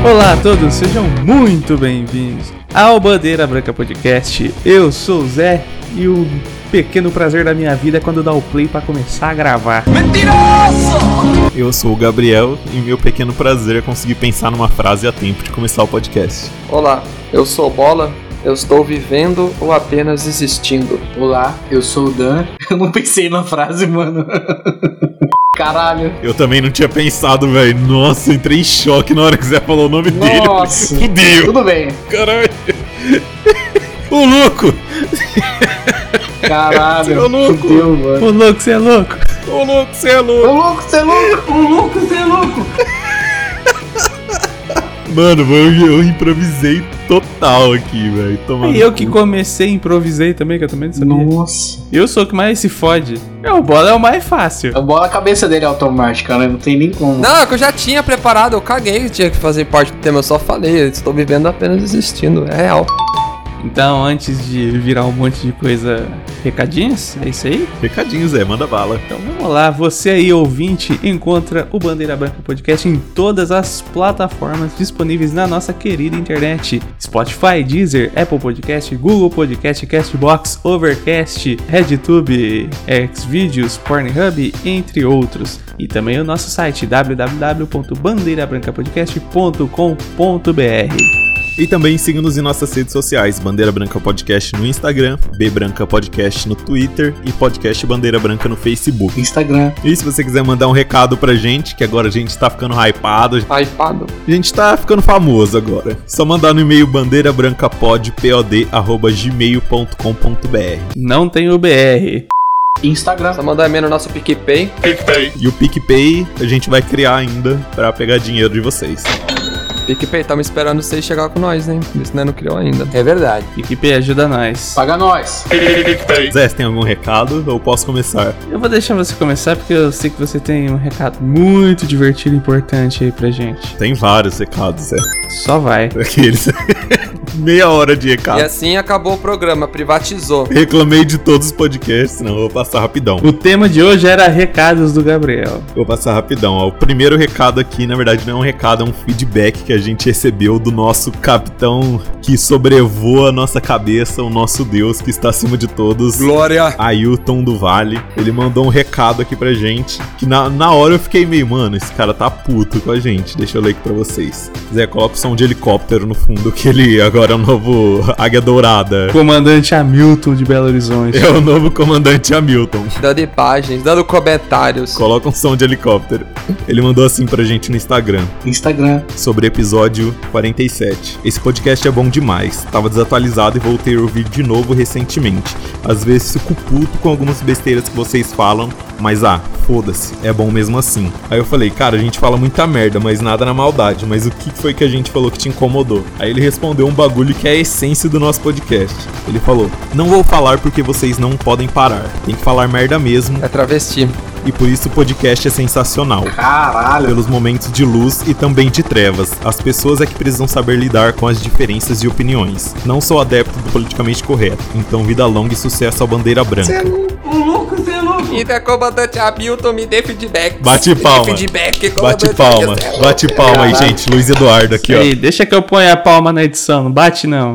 Olá a todos, sejam muito bem-vindos ao Bandeira Branca Podcast. Eu sou o Zé e o pequeno prazer da minha vida é quando dá o play pra começar a gravar. Mentiroso! Eu sou o Gabriel e meu pequeno prazer é conseguir pensar numa frase a tempo de começar o podcast. Olá, eu sou o Bola. Eu estou vivendo ou apenas existindo? Olá, eu sou o Dan. Eu não pensei na frase, mano. Caralho. Eu também não tinha pensado, velho. Nossa, eu entrei em choque na hora que o Zé falou o nome dele. Nossa. Fudeu. Tudo bem. Caralho. O louco. Caralho. Você é louco. Fudeu, mano. Ô louco, você é louco. Ô louco, você é louco. Ô louco, você é louco. Ô louco, você é louco. Mano, eu improvisei total aqui, velho. E eu que comecei, improvisei também, que eu também não sabia. Nossa. Eu sou o que mais se fode. O Bola é o mais fácil. A bola, a cabeça dele é automática, né? Não tem nem como. Não, é que eu já tinha preparado, eu caguei que tinha que fazer parte do tema, eu só falei, eu estou vivendo apenas existindo, é real. Então, antes de virar um monte de coisa, recadinhos? É isso aí? Recadinhos, Zé, manda bala. Então vamos lá, você aí ouvinte encontra o Bandeira Branca Podcast em todas as plataformas disponíveis na nossa querida internet: Spotify, Deezer, Apple Podcast, Google Podcast, Castbox, Overcast, RedTube, Xvideos, Pornhub, entre outros. E também o nosso site www.bandeirabrancapodcast.com.br. E também siga-nos em nossas redes sociais, Bandeira Branca Podcast no Instagram, Bbranca Podcast no Twitter e Podcast Bandeira Branca no Facebook. Instagram. E se você quiser mandar um recado pra gente, que agora a gente tá ficando hypado. Hypado. A gente tá ficando famoso agora. Só mandar no e-mail bandeirabrancapod@gmail.com.br. Não tem o BR. Instagram. Só mandar e-mail no nosso PicPay. E o PicPay a gente vai criar ainda pra pegar dinheiro de vocês. PicPay, tamo esperando vocês chegar com nós, hein? Isso não criou ainda. É verdade. PicPay ajuda nós. Paga nós. Zé, você tem algum recado ou posso começar? Eu vou deixar você começar porque eu sei que você tem um recado muito divertido e importante aí pra gente. Tem vários recados, Zé. Só vai. Aqueles. Meia hora de recado. E assim acabou o programa, privatizou. Reclamei de todos os podcasts, não, vou passar rapidão. O tema de hoje era recados do Gabriel. Vou passar rapidão, ó. O primeiro recado aqui, na verdade, não é um recado, é um feedback que a gente recebeu do nosso capitão que sobrevoa a nossa cabeça, o nosso Deus que está acima de todos. Glória! Ailton do Vale. Ele mandou um recado aqui pra gente, que na hora eu fiquei meio, mano, esse cara tá puto com a gente. Deixa eu ler aqui pra vocês. Zé, coloca o som de helicóptero no fundo, que ele agora é o novo Águia Dourada. Comandante Hamilton de Belo Horizonte. É o novo comandante Hamilton. Dando imagens, dando comentários. Coloca um som de helicóptero. Ele mandou assim pra gente no Instagram. Sobre episódio 47. Esse podcast é bom demais. Tava desatualizado e voltei a ouvir de novo recentemente. Às vezes fico puto com algumas besteiras que vocês falam, mas foda-se, é bom mesmo assim. Aí eu falei, cara, a gente fala muita merda, mas nada na maldade. Mas o que foi que a gente falou que te incomodou? Aí ele respondeu um bagulho que é a essência do nosso podcast. Ele falou, não vou falar porque vocês não podem parar. Tem que falar merda mesmo. É travesti. E por isso o podcast é sensacional. Caralho. Pelos momentos de luz e também de trevas. As pessoas é que precisam saber lidar com as diferenças de opiniões. Não sou adepto do politicamente correto. Então vida longa e sucesso à Bandeira Branca. Você é louco. E da comandante Hamilton, me dê feedback. Bate palma. Bate palma aí, gente. Luiz Eduardo aqui, ó. Aí, deixa que eu ponha a palma na edição. Não bate, não.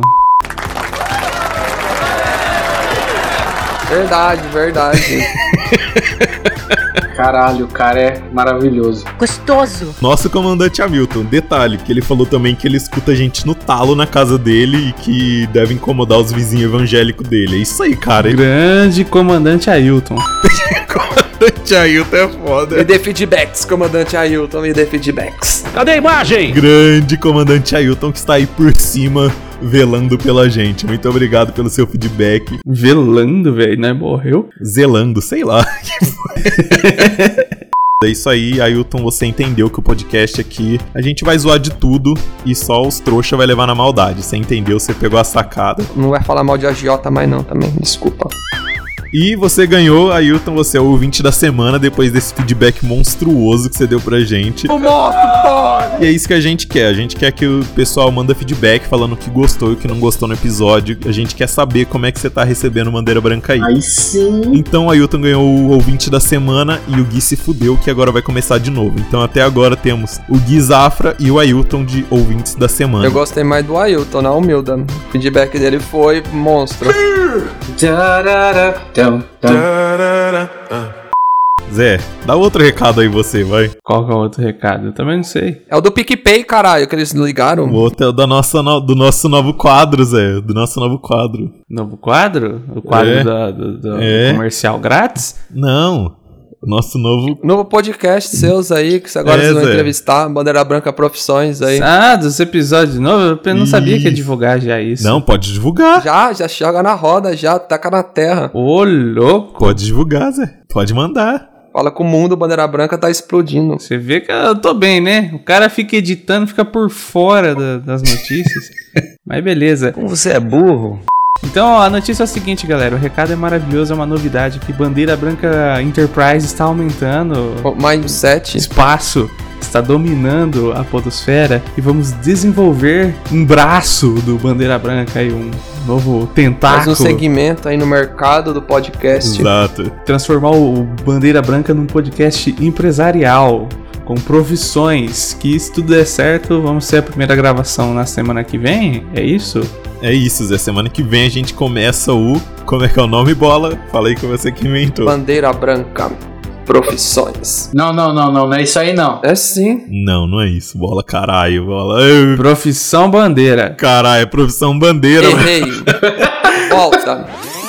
Verdade. Caralho, o cara é maravilhoso. Gostoso. Nosso comandante Hamilton. Detalhe, que ele falou também que ele escuta a gente no talo na casa dele e que deve incomodar os vizinhos evangélicos dele. É isso aí, cara. Grande comandante Ailton. Comandante Ailton é foda. Me dê feedbacks, comandante Ailton, me dê feedbacks. Cadê a imagem? Grande comandante Ailton que está aí por cima velando pela gente. Muito obrigado pelo seu feedback. Velando, velho, né? Morreu? Zelando, sei lá. É isso aí, Ailton, você entendeu que o podcast aqui, a gente vai zoar de tudo e só os trouxa vai levar na maldade. Você entendeu, você pegou a sacada. Não vai falar mal de agiota mais não também, desculpa. E você ganhou, Ailton, você é o ouvinte da semana depois desse feedback monstruoso que você deu pra gente. O moto, pode! E é isso que a gente quer. A gente quer que o pessoal manda feedback falando o que gostou e o que não gostou no episódio. A gente quer saber como é que você tá recebendo o Bandeira Branca aí. Aí sim. Então, a Ailton ganhou o ouvinte da semana e o Gui se fudeu, que agora vai começar de novo. Então, até agora temos o Gui Zafra e o Ailton de ouvintes da semana. Eu gostei mais do Ailton, na humilda. O feedback dele foi monstro. Zé, dá outro recado aí você, vai. Qual que é o outro recado? Eu também não sei. É o do PicPay, caralho, que eles ligaram. O outro é o do nosso novo quadro, Zé. Do nosso novo quadro. Novo quadro? O quadro do comercial grátis? Não. O nosso novo podcast seus aí, que agora vocês vão entrevistar, Bandeira Branca Profissões aí. Ah, dos episódios novos? Eu não sabia que ia divulgar já isso. Não, pode divulgar. Já joga na roda, já taca na terra. Ô, louco. Pode divulgar, Zé. Pode mandar. Fala que o mundo Bandeira Branca tá explodindo. Você vê que eu tô bem, né? O cara fica editando, fica por fora das notícias. Mas beleza. Como você é burro. Então, ó, a notícia é a seguinte, galera. O recado é maravilhoso, é uma novidade que Bandeira Branca Enterprise está aumentando. O mindset. Espaço está dominando a podosfera e vamos desenvolver um braço do Bandeira Branca aí, um novo tentáculo. Mais um segmento aí no mercado do podcast. Exato. Transformar o Bandeira Branca num podcast empresarial, com profissões, que se tudo der certo, vamos ter a primeira gravação na semana que vem, é isso? É isso, Zé. Semana que vem a gente começa o... Como é que é o nome, Bola? Falei que você que inventou. Bandeira Branca Profissões. Não é isso aí não. É sim. Não é isso, Bola. Caralho, Bola. Profissão Bandeira. Caralho, profissão Bandeira. Errei. Volta.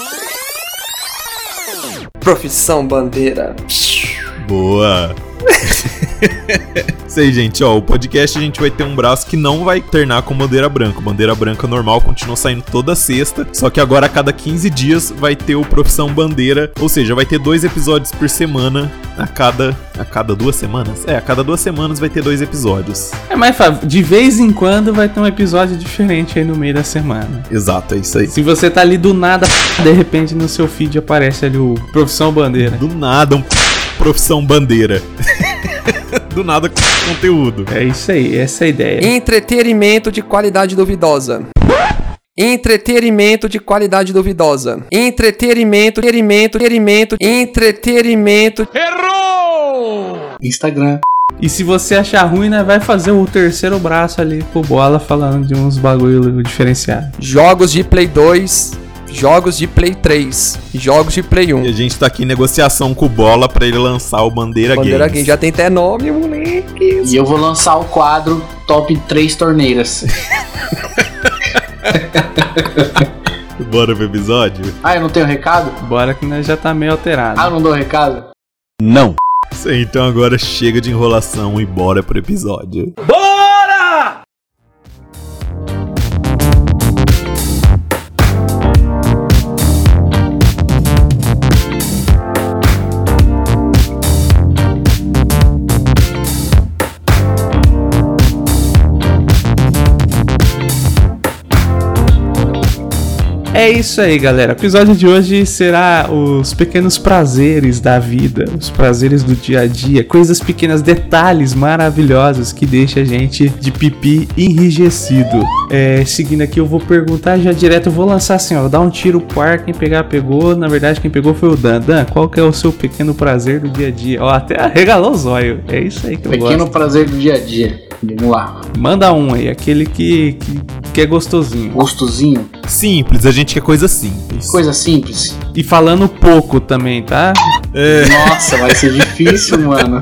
Profissão Bandeira. Boa. Sei, gente, ó, o podcast a gente vai ter um braço que não vai ternar com Bandeira Branca. Bandeira Branca normal continua saindo toda sexta, só que agora a cada 15 dias vai ter o Profissão Bandeira, ou seja, vai ter 2 episódios por semana a cada 2 semanas? A cada 2 semanas vai ter 2 episódios. É mais fácil, de vez em quando vai ter um episódio diferente aí no meio da semana. Exato, é isso aí. Se você tá ali do nada, de repente no seu feed aparece ali o Profissão Bandeira. Do nada, um Profissão Bandeira. Do nada conteúdo. É isso aí, essa é a ideia. Entretenimento de qualidade duvidosa. Entretenimento de qualidade duvidosa. Entretenimento. Errou! Instagram. E se você achar ruim, né, vai fazer o terceiro braço ali com Bola falando de uns bagulho diferenciado. Jogos de Play 2, jogos de Play 3, jogos de Play 1. E a gente tá aqui em negociação com o Bola pra ele lançar o Bandeira Games. Já tem até nome, moleque. E eu vou lançar o quadro Top 3 Torneiras. Bora pro episódio? Ah, eu não tenho recado? Bora que nós já tá meio alterado. Ah, eu não dou recado? Não. Isso aí, então agora chega de enrolação e bora pro episódio. Bora! É isso aí, galera. O episódio de hoje será os pequenos prazeres da vida, os prazeres do dia a dia, coisas pequenas, detalhes maravilhosos que deixam a gente de pipi enrijecido. Seguindo aqui, eu vou perguntar já direto, eu vou lançar assim, ó, dar um tiro pro ar, quem pegar, pegou. Na verdade, quem pegou foi o Dan. Dan, qual que é o seu pequeno prazer do dia a dia? Ó, até arregalou os olhos. É isso aí que eu gosto. Pequeno prazer do dia a dia. Vamos lá. Manda um aí, aquele que é gostosinho. Gostosinho? Simples, a gente quer coisa simples. Coisa simples. E falando pouco também, tá? Nossa, vai ser difícil, mano.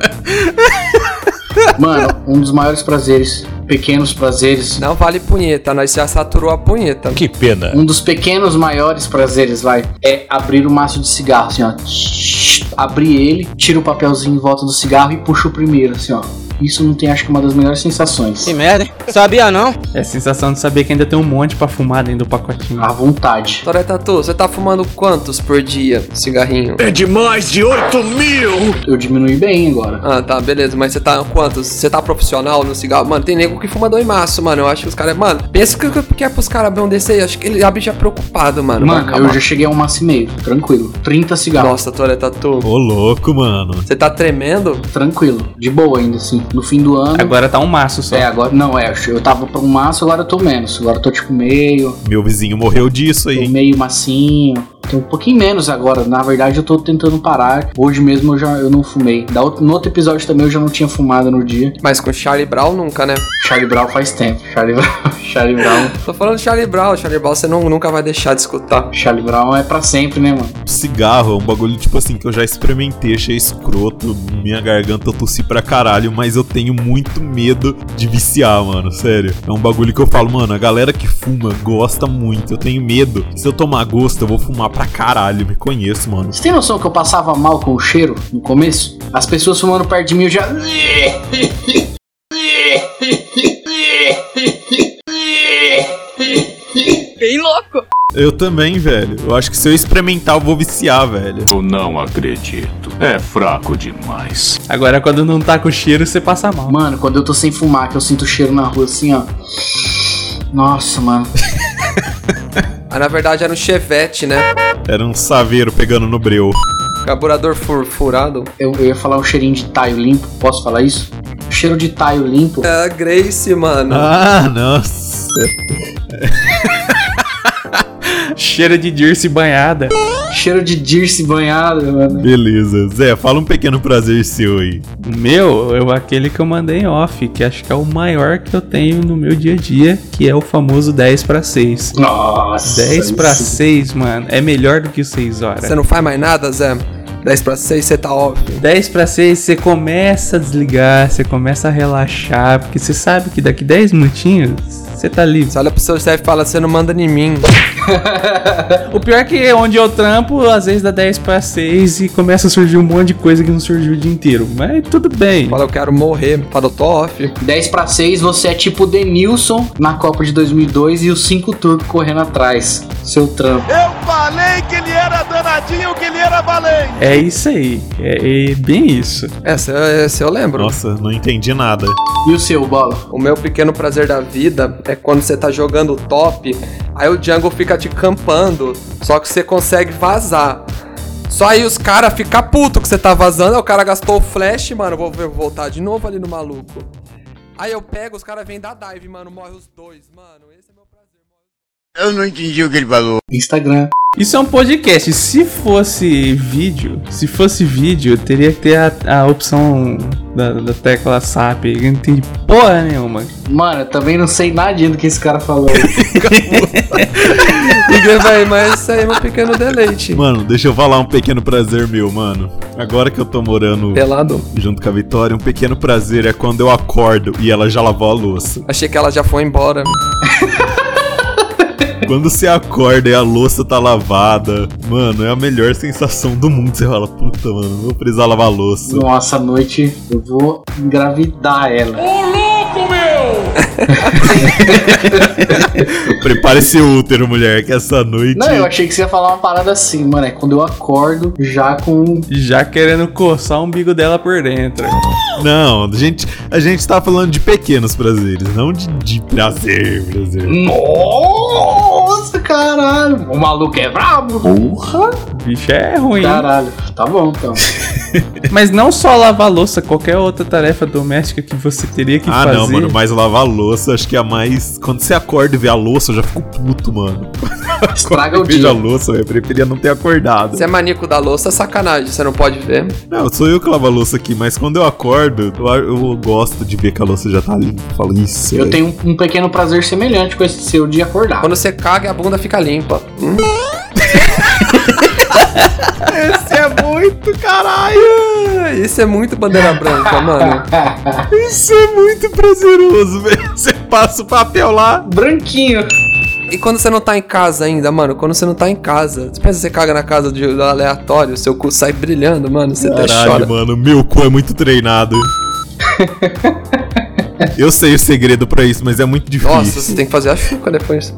Mano, um dos maiores prazeres, pequenos prazeres. Não vale punheta, nós já saturou a punheta. Que pena. Um dos pequenos maiores prazeres, é abrir o maço de cigarro, assim, ó. Abrir ele, tira o papelzinho em volta do cigarro e puxa o primeiro, assim, ó. Isso não tem, acho que, uma das melhores sensações. Que merda, hein? Sabia não? É a sensação de saber que ainda tem um monte pra fumar dentro do pacotinho. À vontade. Toré Tatu, você tá fumando quantos por dia, cigarrinho? É de mais de 8.000! Eu diminui bem agora. Ah, tá, beleza. Mas você tá quantos? Você tá profissional no cigarro? Mano, tem nego que fuma dois maços, mano. Eu acho que os caras... Mano, pensa que é pros caras bem um desse aí. Acho que ele abre já preocupado, mano. Mano, eu já cheguei a 1,5 maço, tranquilo. 30 cigarros. Nossa, Toré Tatu. Ô, louco, mano. Você tá tremendo? Tranquilo. De boa ainda, assim. No fim do ano. Agora tá um maço só. Agora. Não, eu tava pra um maço, agora eu tô menos. Agora eu tô tipo meio. Meu vizinho morreu disso aí. Meio massinho. Tô um pouquinho menos agora. Na verdade, eu tô tentando parar. Hoje mesmo eu não fumei. No outro episódio também eu já não tinha fumado no dia. Mas com Charlie Brown nunca, né? Charlie Brown faz tempo. Charlie Brown. Tô falando de Charlie Brown. Charlie Brown você nunca vai deixar de escutar. Charlie Brown é pra sempre, né, mano? Cigarro é um bagulho, tipo assim, que eu já experimentei, achei escroto. Minha garganta eu tossi pra caralho, mas eu tenho muito medo de viciar, mano. Sério. É um bagulho que eu falo, mano, a galera que fuma gosta muito. Eu tenho medo. Se eu tomar gosto, eu vou fumar pra caralho. Me conheço, mano. Você tem noção que eu passava mal com o cheiro no começo? As pessoas fumando perto de mim, eu já... Bem louco. Eu também, velho. Eu acho que se eu experimentar, eu vou viciar, velho. Eu não acredito. É fraco demais. Agora, quando não tá com cheiro, você passa mal. Mano, quando eu tô sem fumar, que eu sinto o cheiro na rua assim, ó. Nossa, mano. Na verdade era um Chevette, né? Era um saveiro pegando no breu. Carburador furado. Eu ia falar um cheirinho de taio limpo. Posso falar isso? Cheiro de taio limpo. É a Grace, mano. Ah, nossa. Cheiro de Dirce banhada. Cheiro de Dirce banhada, mano. Beleza. Zé, fala um pequeno prazer seu aí. O meu, aquele que eu mandei em off, que acho que é o maior que eu tenho no meu dia a dia, que é o famoso 10/6. Nossa. 10/6, mano, é melhor do que o 6 horas. Você não faz mais nada, Zé? 10/6 você tá óbvio. 10/6 você começa a desligar, você começa a relaxar, porque você sabe que daqui 10 minutinhos você tá livre. Você olha pro seu chefe e fala, você não manda em mim. O pior é que onde eu trampo, às vezes dá 10/6 e começa a surgir um monte de coisa que não surgiu o dia inteiro. Mas tudo bem. Fala, eu quero morrer. Fala, eu tô off. 10/6, você é tipo o Denilson na Copa de 2002 e os 5 turcos correndo atrás. Seu trampo. Eu falei que ele era danadinho, que ele era valente. É isso aí. É bem isso. Essa eu lembro. Nossa, não entendi nada. E o seu, Bola? O meu pequeno prazer da vida é quando você tá jogando top, aí o jungle fica te campando, só que você consegue vazar. Só aí os caras ficam putos que você tá vazando, aí o cara gastou o flash, mano, vou voltar de novo ali no maluco. Aí eu pego, os caras vêm da dive, mano, morre os dois, mano, esse é meu prazer. Eu não entendi o que ele falou. Instagram. Isso é um podcast. Se fosse vídeo, teria que ter a opção da tecla SAP. Eu não entendi porra nenhuma. Mano, eu também não sei nada do que esse cara falou. Mas isso aí é meu pequeno deleite. Mano, deixa eu falar um pequeno prazer meu, mano. Agora que eu tô morando Pelado. junto com a Vitória, um pequeno prazer é quando eu acordo e ela já lavou a louça. Achei que ela já foi embora. Quando você acorda e a louça tá lavada, mano, é a melhor sensação do mundo. Você fala, puta, mano, não vou precisar lavar a louça. Nossa, à noite eu vou engravidar ela. Ô, louco, meu! Prepare seu útero, mulher, que essa noite... Não, eu achei que você ia falar uma parada assim, mano. É quando eu acordo já com... Já querendo coçar o umbigo dela por dentro. Não, a gente tá falando de pequenos prazeres, não de prazer. Nossa, caralho. O maluco é brabo. Porra. Bicho é ruim. Caralho. Tá bom, então. Mas não só lavar louça, qualquer outra tarefa doméstica que você teria que fazer. Ah, não, mano, mas lavar louça, acho que é a mais... Quando você acorda e vê a louça, eu já fico puto, mano. Estraga o Vejo dia. a louça, eu preferia não ter acordado. Você é maníaco da louça, é sacanagem, você não pode ver. Não, sou eu que lavo a louça aqui, mas quando eu acordo, eu gosto de ver que a louça já tá limpa. Eu falo isso. Eu tenho um pequeno prazer semelhante com esse seu de acordar. Quando você caga, a bunda fica limpa. Esse é muito caralho! Isso é muito bandeira branca, mano. Isso é muito prazeroso, velho. Você passa o papel lá. Branquinho. E quando você não tá em casa ainda, mano? Quando você não tá em casa, você pensa que você caga na casa de aleatório, seu cu sai brilhando, mano, você até Caralho, chora. mano, meu cu é muito treinado. Eu sei o segredo pra isso, mas é muito difícil. Nossa, você tem que fazer a chuca depois.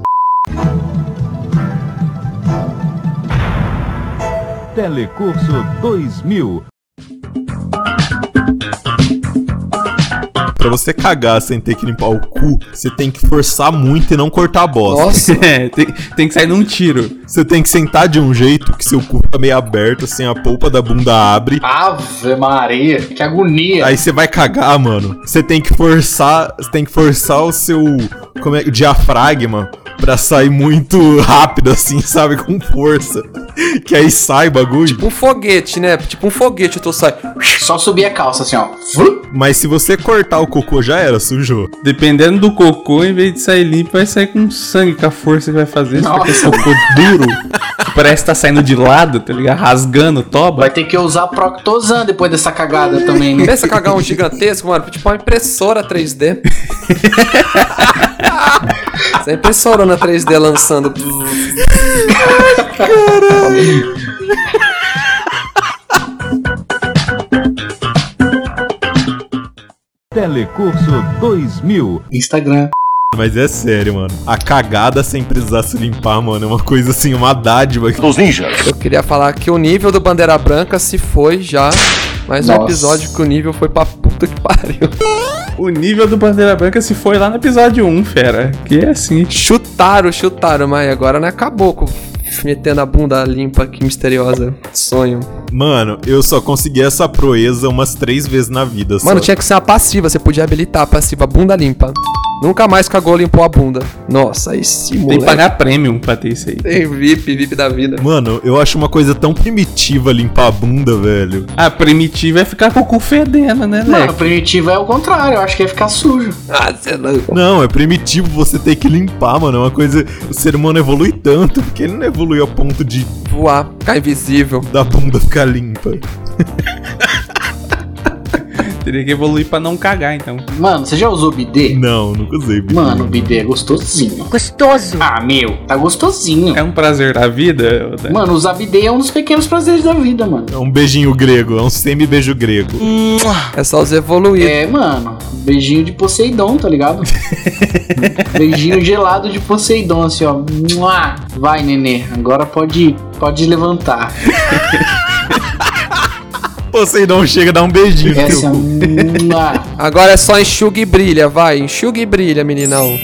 Telecurso 2000. pra você cagar sem ter que limpar o cu, você tem que forçar muito e não cortar a bosta. Nossa. Tem que sair num tiro. Você tem que sentar de um jeito que seu cu tá meio aberto, assim, a polpa da bunda abre. Ave Maria, que agonia. Aí você vai cagar, mano. Você tem que forçar o seu diafragma pra sair muito rápido, assim, sabe? Com força. Que aí sai bagulho. Tipo um foguete, né? Tipo um foguete, eu tô saindo. Só subir a calça, assim, ó. Mas se você cortar o cocô, já era, sujou. Dependendo do cocô, em vez de sair limpo, vai sair com sangue, com a força que vai fazer. Nossa. Cocô duro, que parece que tá saindo de lado, tá ligado? Rasgando o toba. Vai ter que usar Proctosan depois dessa cagada também, né? Pensa cagar um gigantesco, mano, tipo uma impressora 3D. Essa impressorona 3D lançando. Caralho. Telecurso 2000. Instagram. Mas é sério, mano. A cagada sem precisar se limpar, mano, é uma coisa assim, uma dádiva. Dos ninjas. Eu queria falar que o nível do Bandeira Branca se foi já. Mais um Nossa. episódio que o nível foi pra puta que pariu. O nível do Bandeira Branca se foi lá no episódio 1, fera. Que é assim. Chutaram, mas agora não acabou com metendo a bunda limpa aqui, misteriosa. Sonho. Mano, eu só consegui essa proeza umas 3 vezes na vida. Mano, só. tinha que ser uma passiva, você podia habilitar a passiva bunda limpa. Nunca mais cagou, limpou a bunda. Nossa, esse Tem moleque. que pagar premium pra ter isso aí. Tem VIP da vida. Mano, eu acho uma coisa tão primitiva limpar a bunda, velho. A primitiva é ficar com o cu fedendo, né, Mano, Leque? primitivo é o contrário, eu acho que é ficar sujo. Ah, você é louco. Não, é primitivo você ter que limpar, mano. É uma coisa. O ser humano evolui tanto, porque ele não evoluiu a ponto de Voar, ficar invisível. da bunda ficar limpa. Teria que evoluir pra não cagar, então. Mano, você já usou bidê? Não, nunca usei bidê. Mano, o bidê é gostosinho. Gostoso. Ah, meu, tá gostosinho. É um prazer da vida? Odair? Mano, usar bidê é um dos pequenos prazeres da vida, mano. É um beijinho grego, é um semi-beijo grego. É só os evoluídos. É, mano, beijinho de Poseidon, tá ligado? Beijinho gelado de Poseidon, assim, ó. Mua! Vai, nenê, agora pode levantar. Poseidon chega a dar um beijinho no teu Essa, cu. mua. Agora é só enxuga e brilha, vai. Enxuga e brilha, meninão.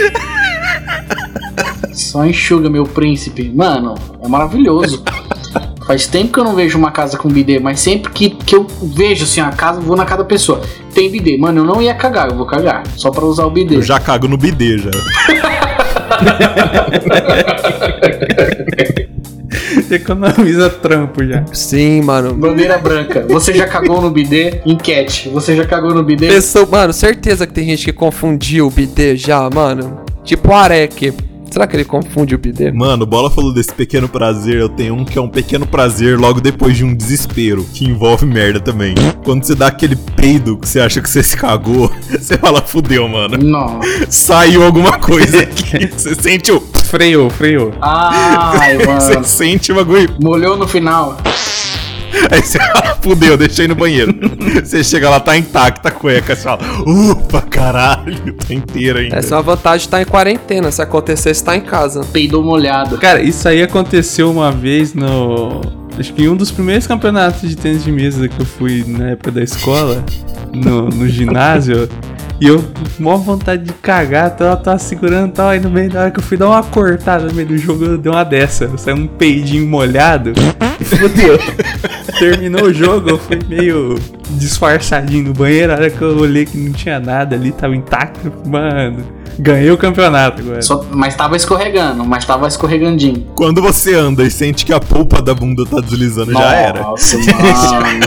Só enxuga, meu príncipe. Mano, é maravilhoso. Faz tempo que eu não vejo uma casa com bidê, mas sempre que eu vejo assim a casa, vou na casa da pessoa. Tem bidê. Mano, eu não ia cagar, eu vou cagar. Só pra usar o bidê. Eu já cago no bidê, já. Economiza trampo já. Sim, mano. Bandeira branca. Você já cagou no bidê? Enquete. Você já cagou no bidê? Pessoa, mano, certeza que tem gente que confundiu o bidê já, mano. Tipo o Arek. Será que ele confunde o bidê? Mano, o Bola falou desse pequeno prazer. Eu tenho um que é um pequeno prazer logo depois de um desespero, que envolve merda também. Quando você dá aquele peido que você acha que você se cagou, você fala, fudeu, mano. Nossa. Saiu alguma coisa aqui. Você sente o... Freou. Ai, Você mano. sente o bagulho. Molhou no final. Aí você fala, fudeu, deixei no banheiro. Você chega lá, tá intacta a cueca. Você fala, ufa, caralho, tá inteira ainda. Essa é uma vantagem de estar em quarentena. Se acontecer, você tá em casa. Peidou molhado. Cara, isso aí aconteceu uma vez no... Acho que em um dos primeiros campeonatos de tênis de mesa que eu fui na época da escola, no ginásio. E eu, mó vontade de cagar, eu tava segurando e tal. Aí no meio da hora que eu fui dar uma cortada no meio do jogo, eu dei uma dessa. Saiu um peidinho molhado e fodeu. Terminou o jogo, eu fui meio disfarçadinho no banheiro. A hora que eu olhei que não tinha nada ali, tava intacto. Mano, ganhei o campeonato agora. Mas tava escorregandinho. Quando você anda e sente que a polpa da bunda tá deslizando, já era. Nossa, mano.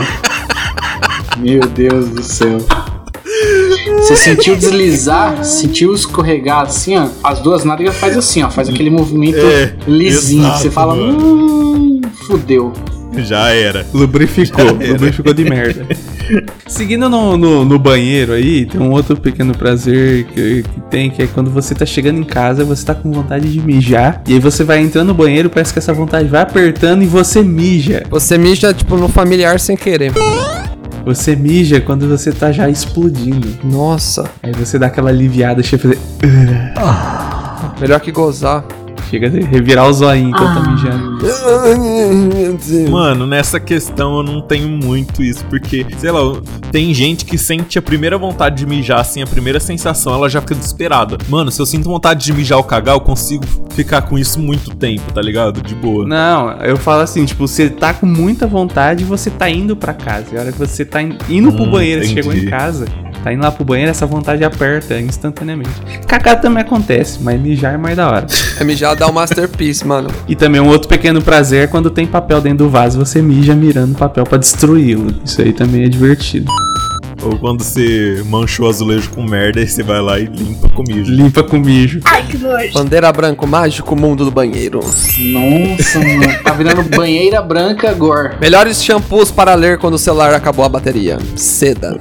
Meu Deus do céu. Você sentiu deslizar, sentiu escorregar assim, ó. As duas nádegas faz assim, ó. Faz aquele movimento lisinho. exato, Você fala, fudeu. Já era. Lubrificou de merda. Seguindo no banheiro aí, tem um outro pequeno prazer que tem, que é quando você tá chegando em casa, você tá com vontade de mijar, e aí você vai entrando no banheiro, parece que essa vontade vai apertando e você mija. Você mija, tipo, no familiar sem querer. Você mija quando você tá já explodindo. Nossa. Aí você dá aquela aliviada, chega a fazer... Melhor que gozar. Chega a revirar o zoinho enquanto tá mijando. Meu Deus. Mano, nessa questão eu não tenho muito isso, porque, sei lá, tem gente que sente a primeira vontade de mijar, assim, a primeira sensação, ela já fica desesperada. Mano, se eu sinto vontade de mijar ou cagar, eu consigo ficar com isso muito tempo, tá ligado? De boa. Não, eu falo assim, tipo, você tá com muita vontade e você tá indo pra casa. E a hora que você tá indo pro banheiro, você chegou em casa, tá indo lá pro banheiro, essa vontade aperta instantaneamente. Cagar também acontece, mas mijar é mais da hora. É mijar dá o masterpiece, mano. E também um outro pequeno prazer é quando tem papel dentro do vaso, você mija mirando o papel pra destruí-lo. Isso aí também é divertido. Ou quando você manchou o azulejo com merda, aí você vai lá e limpa com mijo. Limpa com mijo. Bandeira branca, o mágico mundo do banheiro. Nossa, mano. Tá virando banheira branca agora. Melhores shampoos para ler quando o celular acabou a bateria. Seda.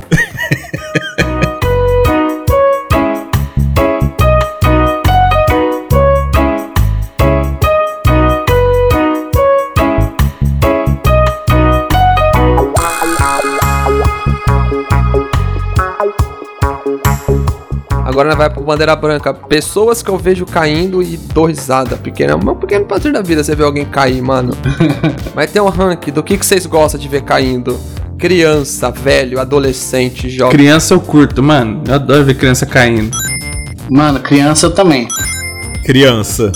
Agora nós vai pro bandeira branca. Pessoas que eu vejo caindo e dou risada. É um pequeno prazer da vida você ver alguém cair, mano. Mas tem um ranking do que vocês gostam de ver caindo. Criança, velho, adolescente, jovem. Criança eu curto, mano. Eu adoro ver criança caindo. Mano, criança eu também. Criança.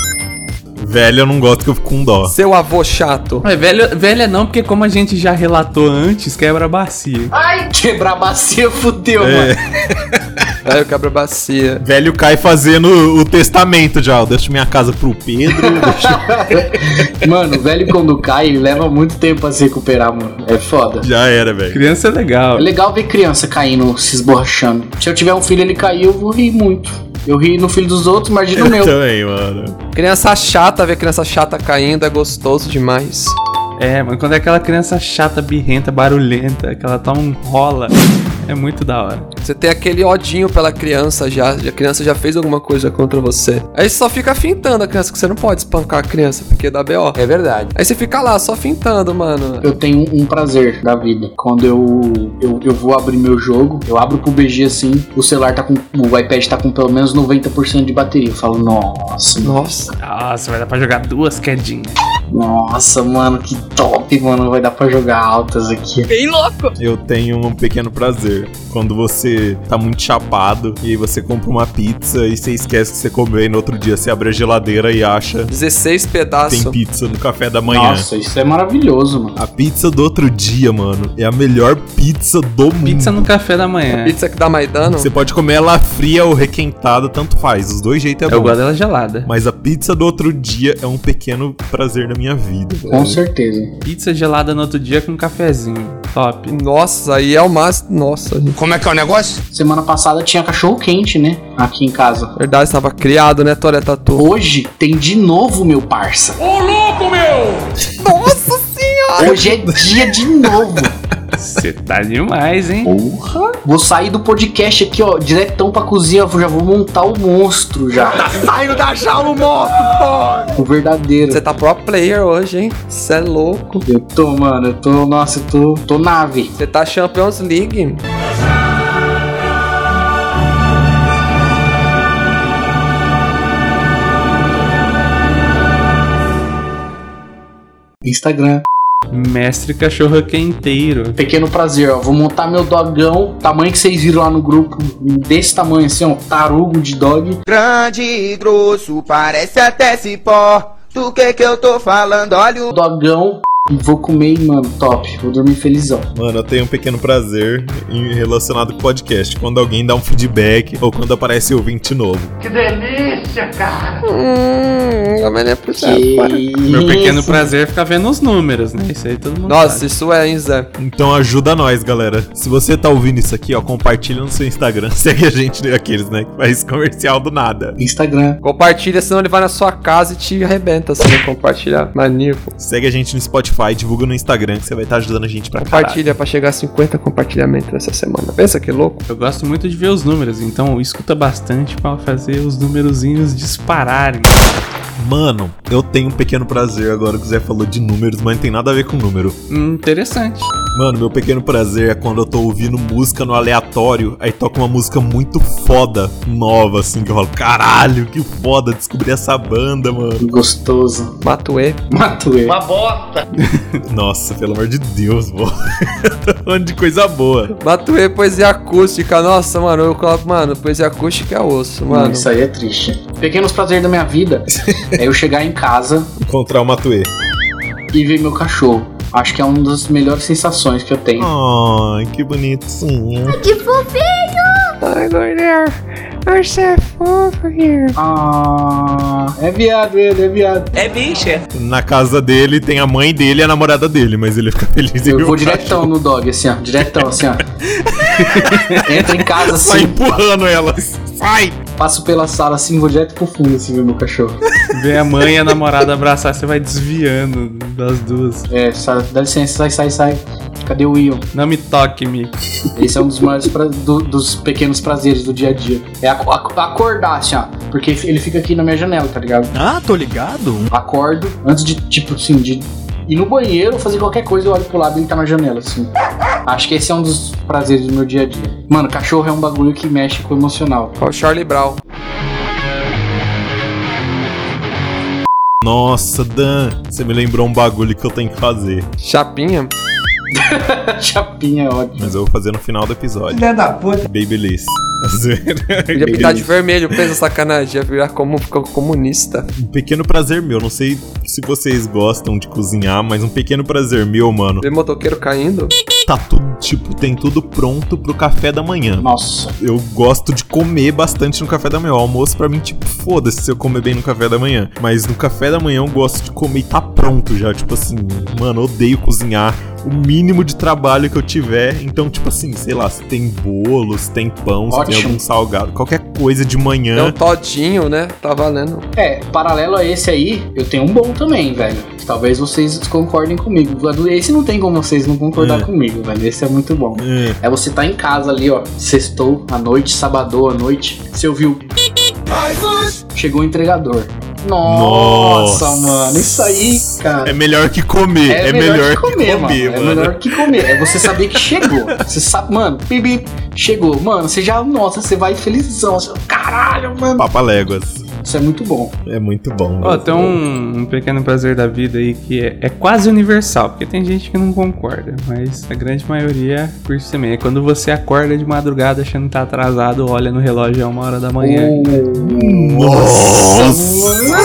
Velho eu não gosto que eu fico com dó. Seu avô chato. Mas velha não, porque como a gente já relatou antes, quebra a bacia. Ai, quebrar a bacia fudeu, mano. Velho quebra bacia. Velho cai fazendo o testamento já. Eu deixo minha casa pro Pedro. Mano, o velho quando cai, ele leva muito tempo pra se recuperar, mano. É foda. Já era, velho. Criança é legal. É legal ver criança caindo, se esborrachando. Se eu tiver um filho e ele cair, eu vou rir muito. Eu ri no filho dos outros, imagina o meu. Também, mano. Criança chata, ver criança chata caindo é gostoso demais. É, mas quando é aquela criança chata, birrenta, barulhenta, que ela toma um rola, é muito da hora. Você tem aquele odinho pela criança já. A criança já fez alguma coisa contra você. Aí você só fica fintando a criança, que você não pode espancar a criança, porque dá BO. É verdade. Aí você fica lá, só fintando, mano. Eu tenho um prazer da vida. Quando eu vou abrir meu jogo, eu abro pro BG assim, o celular tá com. O iPad tá com pelo menos 90% de bateria. Eu falo, nossa. Nossa. Nossa, vai dar pra jogar 2 quedinhas. Nossa, mano, que top, mano. Vai dar pra jogar altas aqui. Bem louco. Eu tenho um pequeno prazer. Quando você tá muito chapado e aí você compra uma pizza e você esquece que você comeu e no outro dia você abre a geladeira e acha 16 pedaços. tem pizza no café da manhã. Nossa, isso é maravilhoso, mano. A pizza do outro dia, mano, é a melhor pizza do mundo. Pizza no café da manhã. Pizza que dá mais dano. Você pode comer ela fria ou requentada, tanto faz. Os dois jeitos é bom. Eu gosto dela gelada. Mas a pizza do outro dia é um pequeno prazer na minha vida. Com certeza. Pizza gelada no outro dia com um cafezinho. Top. Nossa, aí é o máximo. Nossa, gente. Como é que é o negócio? Semana passada tinha cachorro quente, né? Aqui em casa. Verdade, estava criado, né, Toreta Tu? Hoje tem de novo, meu parça. Ô, louco, meu! Nossa senhora! Hoje é dia de novo. Você tá demais, hein? Porra. Vou sair do podcast aqui, ó, diretão pra cozinha. Eu já vou montar o monstro já. Tá saindo da jaula o monstro, pô! O verdadeiro. Você tá pro player hoje, hein? Você é louco. Eu tô, mano, eu tô, nossa, eu tô nave. Você tá Champions League. Instagram. Mestre cachorro quenteiro. Pequeno prazer, ó. Vou montar meu dogão, tamanho que vocês viram lá no grupo. Desse tamanho assim, ó. Tarugo de dog. Grande e grosso, parece até cipó. Do que eu tô falando? Olha o Dogão. E vou comer, mano, top. Vou dormir felizão. Mano, eu tenho um pequeno prazer relacionado com o podcast. Quando alguém dá um feedback ou quando aparece ouvinte novo. Que delícia, cara! Mas não é possível. Meu pequeno prazer é ficar vendo os números, né? Isso aí todo mundo Nossa, sabe. isso é, hein, Zé? Então ajuda nós, galera. Se você tá ouvindo isso aqui, ó, compartilha no seu Instagram. Segue a gente, aqueles, né, que faz comercial do nada. Instagram. Compartilha, senão ele vai na sua casa e te arrebenta se você compartilhar. Maníaco. Segue a gente no Spotify, Spotify, divulga no Instagram que você vai estar ajudando a gente pra caralho. Compartilha pra chegar a 50 compartilhamentos nessa semana. Pensa que louco. Eu gosto muito de ver os números, então escuta bastante pra fazer os numerozinhos dispararem. Mano, eu tenho um pequeno prazer agora que o Zé falou de números, mas não tem nada a ver com número. Interessante. Mano, meu pequeno prazer é quando eu tô ouvindo música no aleatório, aí toca uma música muito foda, nova, assim, que eu falo, caralho, que foda, descobri essa banda, mano. Gostoso. Matuê. Uma bosta. Nossa, pelo amor de Deus, mano. Tô falando de coisa boa. Matuê, poesia acústica. Nossa, mano, eu coloco, mano, poesia acústica é osso, mano. Isso aí é triste. Pequenos prazeres da minha vida é eu chegar em casa Encontrar o Matuê. e ver meu cachorro. Acho que é uma das melhores sensações que eu tenho. Ai, que bonitinho. Que fofinho! Ai, Gordel, você é fofo, here. É viado ele, é viado. É bicha. Na casa dele tem a mãe dele e a namorada dele, mas ele fica feliz em ver Eu o vou diretão cachorro. no dog, assim, ó. Diretão, assim, ó. Entra em casa, Sai assim. empurrando ela. Sai! Passo pela sala, assim, vou direto pro fundo, assim, ver meu cachorro. Ver a mãe e a namorada abraçar, você vai desviando das duas. Dá licença, sai. Cadê o Ian? Não me toque, Mi. Esse é um dos maiores dos pequenos prazeres do dia a dia. É acordar, assim, ó. Porque ele fica aqui na minha janela, tá ligado? Ah, tô ligado. Acordo, antes de, tipo assim, de ir no banheiro ou fazer qualquer coisa, eu olho pro lado e ele tá na janela, assim. Acho que esse é um dos prazeres do meu dia a dia. Mano, cachorro é um bagulho que mexe com o emocional. Ó, o Charlie Brown. Nossa, Dan, você me lembrou um bagulho que eu tenho que fazer. Chapinha. Chapinha é ótimo. Mas eu vou fazer no final do episódio. Filha da puta. Babyliss. Podia pintar de vermelho, pensa sacanagem, ia virar comunista. Um pequeno prazer meu, não sei se vocês gostam de cozinhar, mas um pequeno prazer meu, mano. Ver motoqueiro caindo. Tá tudo, tipo, tem tudo pronto pro café da manhã. Nossa. Eu gosto de comer bastante no café da manhã. O almoço pra mim, tipo, foda-se se eu comer bem no café da manhã. Mas no café da manhã eu gosto de comer e tá pronto já. Tipo assim, mano, eu odeio cozinhar. O mínimo de trabalho que eu tiver. Então, tipo assim, sei lá, se tem bolo, se tem pão, se tem algum salgado, qualquer coisa de manhã. É um todinho, né? Tá valendo. Paralelo a esse aí, eu tenho um bom também, velho. Talvez vocês concordem comigo. Esse não tem como vocês não concordar comigo, velho. Esse é muito bom. É você tá em casa ali, ó. Sextou à noite, sabadou à noite. Você ouviu. Chegou o entregador. Nossa, mano, isso aí, cara. É melhor que comer. É melhor que comer, mano. É melhor que comer. É você saber que chegou. Você sabe, mano, bibi, chegou. Mano, você já, nossa, você vai felizão. Você, caralho, mano. Papaléguas. Isso é muito bom. É muito bom. Ó, tem um pequeno prazer da vida aí que é quase universal, porque tem gente que não concorda, mas a grande maioria por isso também. É quando você acorda de madrugada achando que tá atrasado, olha no relógio, é 1h da manhã. Nossa!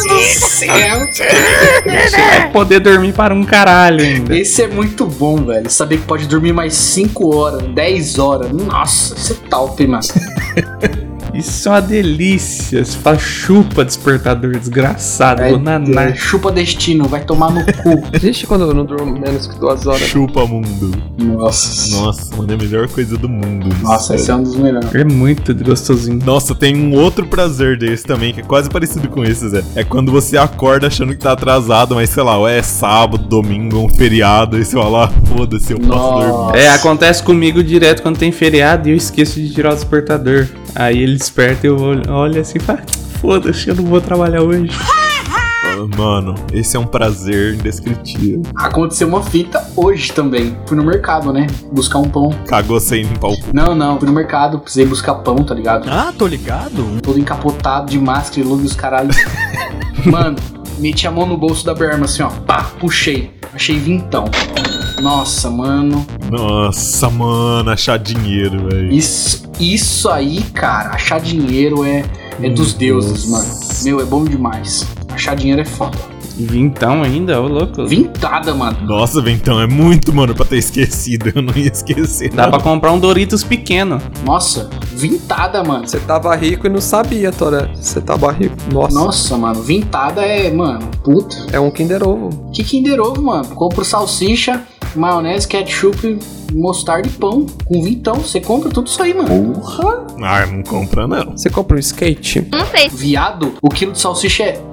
Vai poder dormir para um caralho ainda. Esse é muito bom, velho. Saber que pode dormir mais 5 horas, 10 horas. Nossa, isso é top, mano. Isso é uma delícia. Você fala, chupa, despertador desgraçado, naná. Chupa destino, vai tomar no cu. Existe quando eu não durmo menos que 2 horas. Chupa mundo. Nossa, mano, é a melhor coisa do mundo. Nossa, esse é um dos melhores. É muito gostosinho. Nossa, tem um outro prazer desse também, que é quase parecido com esse, Zé. É quando você acorda achando que tá atrasado, mas sei lá, ou é sábado, domingo, um feriado, e você fala, foda-se, eu posso dormir. Acontece comigo direto quando tem feriado e eu esqueço de tirar o despertador. Aí ele desperta e eu olho assim e falo, foda-se, eu não vou trabalhar hoje. Mano, esse é um prazer indescritível. Aconteceu uma fita hoje também. Fui no mercado, né? Buscar um pão. Cagou sem limpar o cu. Não, fui no mercado, precisei buscar pão, tá ligado? Ah, tô ligado. Todo encapotado de máscara e luva e os caralho. Mano, meti a mão no bolso da berma assim, ó. Pá, puxei. Achei vintão. Nossa, mano, achar dinheiro, velho. Isso aí, cara, achar dinheiro é dos deuses, mano. Meu, é bom demais. Achar dinheiro é foda. Vintão ainda, ô louco. Vintada, mano. Nossa, Vintão, é muito, mano, pra ter esquecido. Eu não ia esquecer. Dá pra comprar um Doritos pequeno. Nossa, vintada, mano. Você tava rico e não sabia, Toré. Você tava rico. Nossa, mano, vintada é, mano, puta. É um Kinder Ovo. Que Kinder Ovo, mano? Compro salsicha, maionese, ketchup, mostarda e pão. Com vintão, você compra tudo isso aí, mano. Porra! Ah, não compra não. Você compra um skate? Não sei. Viado, o quilo de salsicha é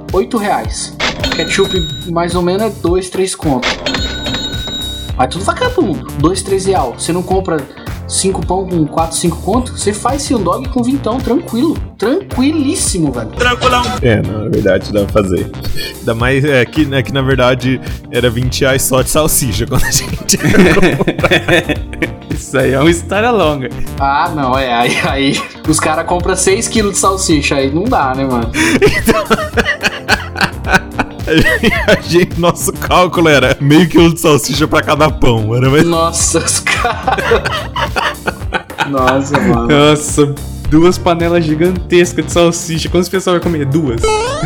R$8. Ketchup mais ou menos é 2, 3 conto. Vai tudo vagabundo. 2, 3 real. Você não compra 5 pão com 4, 5 conto? Você faz seu dog com vintão, tranquilo. Tranquilíssimo, velho. Tranquilão. Na verdade dá pra fazer. Ainda mais que na verdade era R$20 só de salsicha quando a gente Isso aí é uma história longa. Ah, não, aí os caras compram 6 kg de salsicha, aí não dá, né, mano? Nosso cálculo era meio quilo de salsicha pra cada pão. Nossa, os caras. Nossa, mano. Nossa, 2 panelas gigantescas de salsicha. Quantas pessoas vai comer? 2?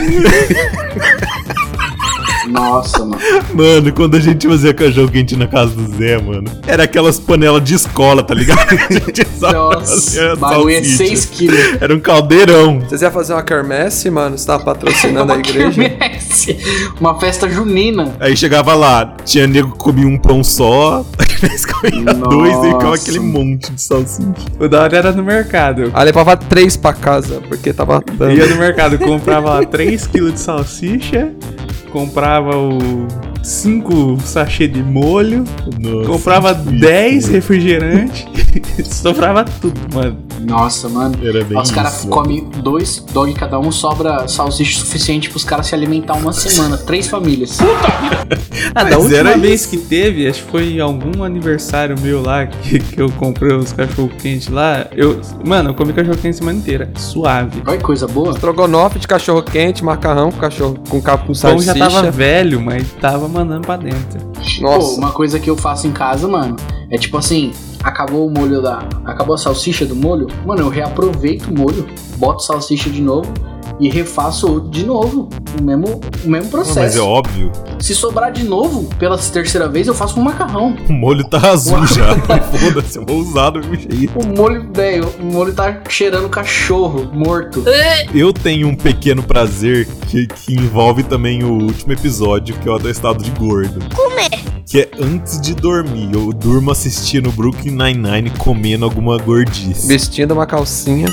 Nossa, mano. Mano, quando a gente fazia cachorro quente na casa do Zé, mano, era aquelas panelas de escola, tá ligado? Nossa, bagulho é 6 quilos. Era um caldeirão. Vocês iam fazer uma quermesse, mano? Você tava patrocinando a igreja? Quermesse. Uma festa junina. Aí chegava lá, tinha nego que comia um pão só, aí nós comia 2 e ficava aquele monte de salsicha. O da hora era no mercado. Aí levava 3 pra casa, porque tava dando. Ia no mercado, comprava lá 3 kg de salsicha, comprava o 5 sachê de molho, Nossa, comprava 10 refrigerantes, sobrava tudo, mano. Nossa, mano. Era bem os caras comem 2 dog cada um, sobra salsicha suficiente pros caras se alimentar uma semana. 3 famílias. Da última vez que teve, acho que foi em algum aniversário meu lá, que eu comprei os cachorro-quente lá. Eu comi cachorro-quente a semana inteira. Suave. Olha que coisa boa. Estrogonofe de cachorro-quente, macarrão com cachorro com capo com O pão já salsicha. tava velho, mas tava mandando pra dentro. Nossa. Pô, uma coisa que eu faço em casa, mano, é tipo assim, acabou a salsicha do molho, mano, eu reaproveito o molho, boto salsicha de novo e refaço de novo o mesmo processo. Mas é óbvio. Se sobrar de novo, pela terceira vez, eu faço com macarrão. O molho tá azul já. Foda-se, eu vou usar do mesmo jeito. O molho tá cheirando cachorro morto. Eu tenho um pequeno prazer que envolve também o último episódio, que é o do estado de gordo. Que é antes de dormir. Eu durmo assistindo Brooklyn Nine-Nine comendo alguma gordice. Vestindo uma calcinha.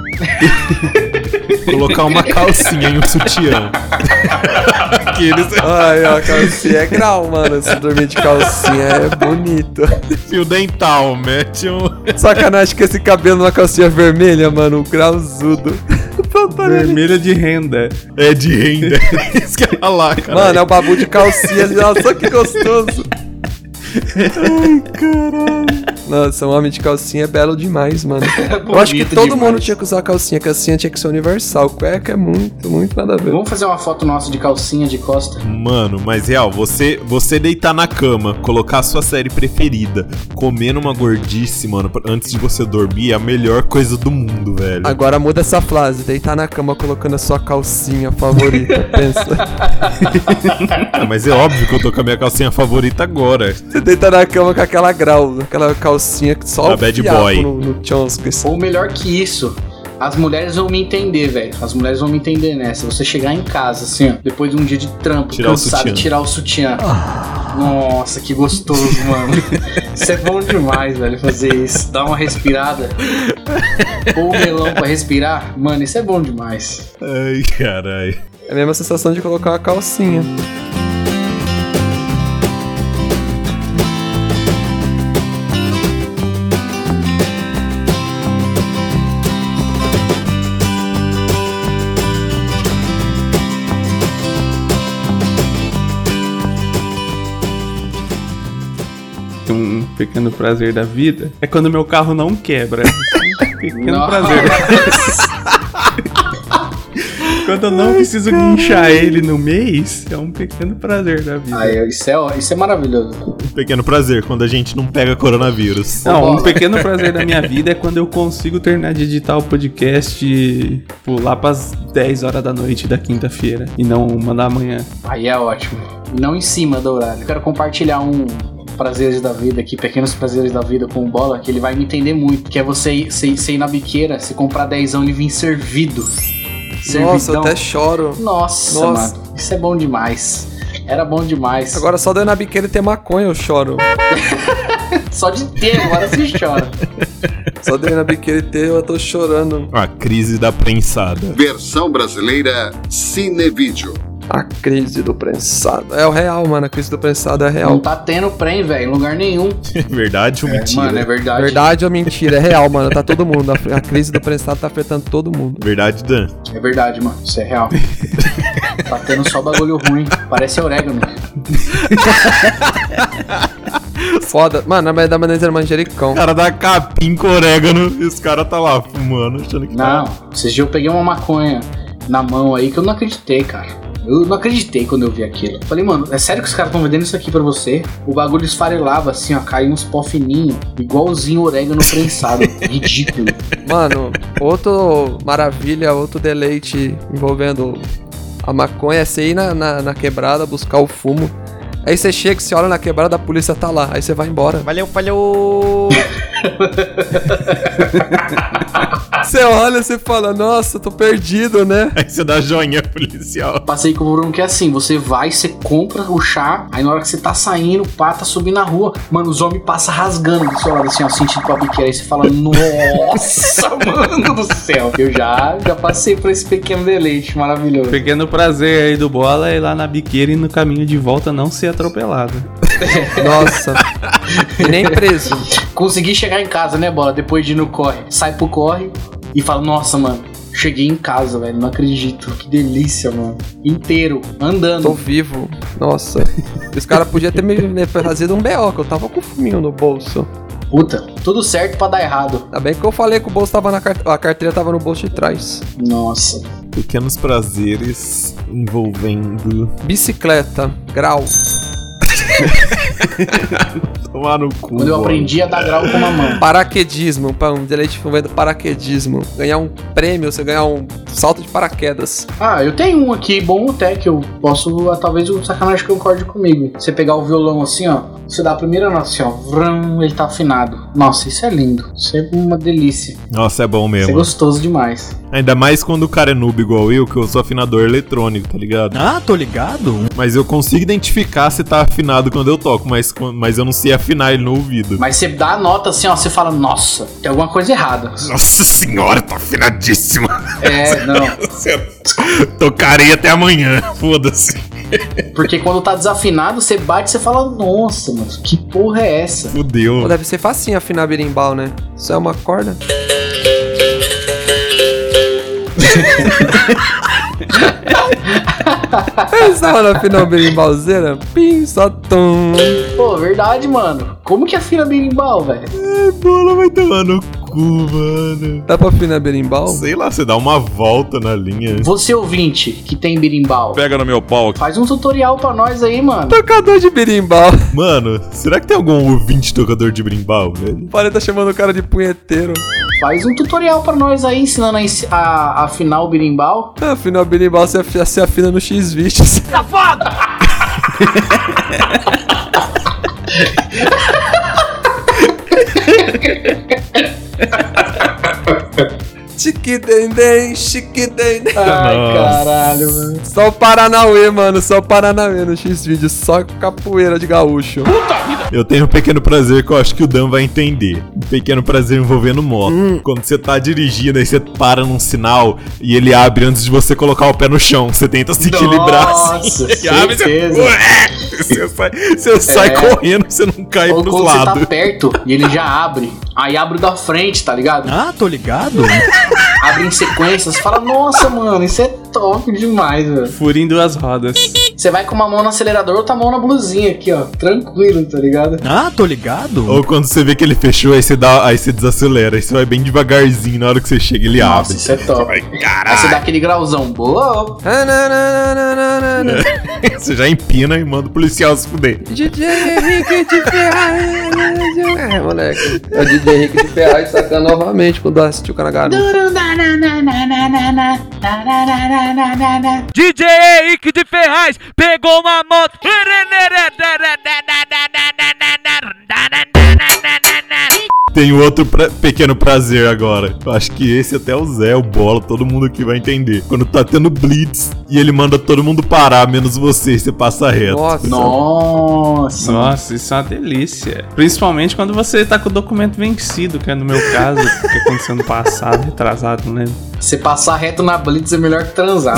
Colocar uma calcinha em um sutiã. Ai, ó, calcinha é grau, mano. Se dormir de calcinha é bonito. Fio dental, mete um... Sacanagem com esse cabelo numa calcinha vermelha, mano. Grauzudo. Vermelha de renda. É de renda. Isso que é lá, cara. Mano, é o babu de calcinha ali. Nossa, que gostoso. Ai, caralho. Nossa, um homem de calcinha é belo demais, mano. Eu acho que todo mundo tinha que usar calcinha. Calcinha tinha que ser universal. Cueca é muito nada a ver. Vamos fazer uma foto nossa de calcinha de costa? Mano, mas real, você deitar na cama, colocar a sua série preferida, comendo uma gordice, mano, antes de você dormir, é a melhor coisa do mundo, velho. Agora muda essa frase. Deitar na cama colocando a sua calcinha favorita. Pensa. Mas é óbvio que eu tô com a minha calcinha favorita agora. Você deita na cama com aquela grau, aquela calcinha que só A o bad fiapo boy. no chonsco, assim. Ou melhor que isso, as mulheres vão me entender, velho. As mulheres vão me entender nessa. Você chegar em casa, assim, ó, depois de um dia de trampo, Tirar o cansado, sutiã. tirar o sutiã. Nossa, que gostoso, mano. Isso é bom demais, velho, fazer isso. Dar uma respirada. Ou melão pra respirar. Mano, isso é bom demais. Ai, caralho. É a mesma sensação de colocar uma calcinha. Um pequeno prazer da vida é quando meu carro não quebra. Um pequeno Nossa. prazer. Quando eu não preciso guinchar ele no mês, é um pequeno prazer da vida. Aí, isso é maravilhoso. Um pequeno prazer quando a gente não pega coronavírus. Não, um pequeno prazer da minha vida é quando eu consigo terminar de editar o podcast tipo, lá pras 10 horas da noite da quinta-feira e não mandar amanhã. Aí é ótimo. Não em cima do horário. Eu quero compartilhar prazeres da vida aqui, pequenos prazeres da vida com o Bola, que ele vai me entender muito. Que é você ir na biqueira, se comprar 10ão e vir servido. Nossa, eu até choro. Nossa, mano. Isso é bom demais. Era bom demais. Agora só de eu ir na biqueira e ter maconha eu choro. Só de ter, agora você chora. Só dele na biqueira eu tô chorando. A crise da prensada. Versão brasileira Cinevídeo. A crise do prensado. É o real, mano. A crise do prensado é real. Não tá tendo prem, velho, em lugar nenhum. Verdade ou mentira? Mano, é verdade. Verdade ou mentira? É real, mano. Tá todo mundo. A crise do prensado tá afetando todo mundo. Verdade, Dan? É verdade, mano. Isso é real. Tá tendo só bagulho ruim. Parece orégano. Foda. Mano, mas da maneira manjericão. O cara dá capim com orégano e os caras tá lá fumando, achando que Não, esses dias eu peguei uma maconha na mão aí que eu não acreditei, cara. Eu não acreditei quando eu vi aquilo. Falei, mano, é sério que os caras estão vendendo isso aqui pra você? O bagulho esfarelava assim, ó, caía uns pó fininho, igualzinho orégano prensado. Ridículo. Mano, outro maravilha, outro deleite envolvendo a maconha é você ir na quebrada buscar o fumo. Aí você chega, você olha na quebrada, a polícia tá lá. Aí você vai embora. Valeu, falhou! Você olha e você fala, nossa, tô perdido, né? Aí você dá joinha policial. Passei com o Bruno que é assim, você vai, você compra o chá, aí na hora que você tá saindo, o pá tá subindo na rua, mano, os homens passam rasgando do seu lado assim, ó, sentindo pra biqueira, aí você fala, nossa, mano do céu. Eu já passei por esse pequeno deleite maravilhoso. Pequeno prazer aí do Bola é ir lá na biqueira e no caminho de volta não ser atropelado. Nossa. E nem preso. Consegui chegar em casa, né, Bola? Depois de ir no corre. Sai pro corre e fala, nossa, mano, cheguei em casa, velho. Não acredito. Que delícia, mano. Inteiro, andando. Tô vivo. Nossa. Os caras podiam ter me trazido um BO, que eu tava com fuminho no bolso. Puta, tudo certo pra dar errado. Ainda bem que eu falei que o bolso tava a carteira tava no bolso de trás. Nossa. Pequenos prazeres envolvendo... Bicicleta, grau. Tomar no cu. Quando eu aprendi a dar grau com uma mão. Paraquedismo, um deleite envolvendo paraquedismo. Ganhar um prêmio, você ganhar um salto de paraquedas. Ah, eu tenho um aqui bom até que eu posso, talvez o sacanagem concorde comigo. Você pegar o violão assim, ó, você dá a primeira nota assim, ó, vrum, ele tá afinado. Nossa, isso é lindo. Isso é uma delícia. Nossa, é bom mesmo. Isso é gostoso demais. Ainda mais quando o cara é noob igual eu, que eu sou afinador eletrônico, tá ligado? Ah, tô ligado. Mas eu consigo identificar se tá afinado quando eu toco, mas eu não sei afinar ele no ouvido. Mas você dá a nota assim, ó, você fala, nossa, tem alguma coisa errada. Nossa senhora, tá afinadíssima. É, não. Tocarei até amanhã, foda-se. Porque quando tá desafinado, você bate e você fala, nossa, mano, que porra é essa? Fudeu. Deve ser facinho afinar berimbau, né? Isso é uma corda. Pensava na final berimbalzeira? Pim, só tum. Pô, verdade, mano. Como que afina berimbau, velho? Bola vai tomar no cu, mano. Dá pra afinar berimbau? Sei lá, você dá uma volta na linha. Você ouvinte que tem berimbau, Pega no meu pau. faz um tutorial pra nós aí, mano. Tocador de berimbau. Mano, será que tem algum ouvinte tocador de berimbau, velho? Olha, tá chamando o cara de punheteiro. Faz um tutorial pra nós aí, ensinando a afinar o berimbau. Afinar o berimbau você afina no X-Vídeos. Safado! Chiquidendem, chiquidendem. Ai, caralho, mano. Só o Paranauê, mano. Só o Paranauê no X-Vídeos. Só capoeira de gaúcho. Eu tenho um pequeno prazer que eu acho que o Dan vai entender. Um pequeno prazer envolvendo moto. Quando você tá dirigindo, aí você para num sinal e ele abre antes de você colocar o pé no chão. Você tenta se equilibrar assim. Nossa, Abre, você sai correndo, você não cai Ou pros quando lados. você tá perto e ele já abre. Aí abre da frente, tá ligado? Ah, tô ligado. Abre em sequência. Você fala, nossa, mano, isso é top demais, velho. Furinho duas rodas. Você vai com uma mão no acelerador, outra mão na blusinha aqui, ó. Tranquilo, tá ligado? Ah, tô ligado. Ou quando você vê que ele fechou, aí você desacelera. Aí você vai bem devagarzinho. Na hora que você chega, ele Nossa, abre. isso é top. Ai, Aí caralho. você dá aquele grauzão. Boa! Você já empina e manda o policial se fuder. DJ Henrique de Ferraz. É, moleque. É o DJ Henrique de Ferraz sacando novamente quando assistiu o Canagaru. DJ Henrique de Ferraz pegou uma moto. Tem outro pequeno prazer agora. Eu acho que esse até o Zé, o Bola, todo mundo aqui vai entender. Quando tá tendo blitz e ele manda todo mundo parar, menos você, e você passa reto. Nossa, isso é uma delícia. Principalmente quando você tá com o documento vencido, que é no meu caso, que aconteceu no passado, retrasado, não lembro. Você passar reto na blitz é melhor que transar.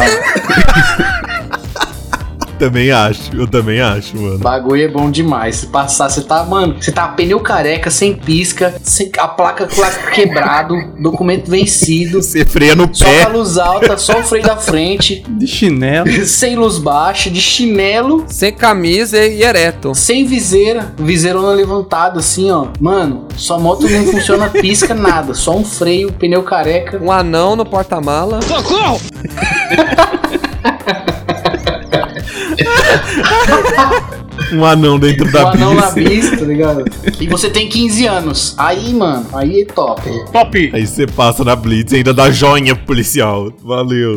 Eu também acho, mano. O bagulho é bom demais. Se passar, você tá pneu careca, sem pisca, a placa quebrado, documento vencido. Você freia no só pé. Só a luz alta, só o freio da frente. De chinelo. Sem luz baixa, de chinelo. Sem camisa e ereto. Sem viseira. Viseirona levantada, assim, ó. Mano, sua moto não funciona pisca, nada. Só um freio, pneu careca. Um anão no porta-mala. Socorro! Um anão dentro da bis. Um anão na bis, tá ligado? E você tem 15 anos. Aí, mano, aí é top. Top! Aí você passa na blitz e ainda dá joinha pro policial. Valeu.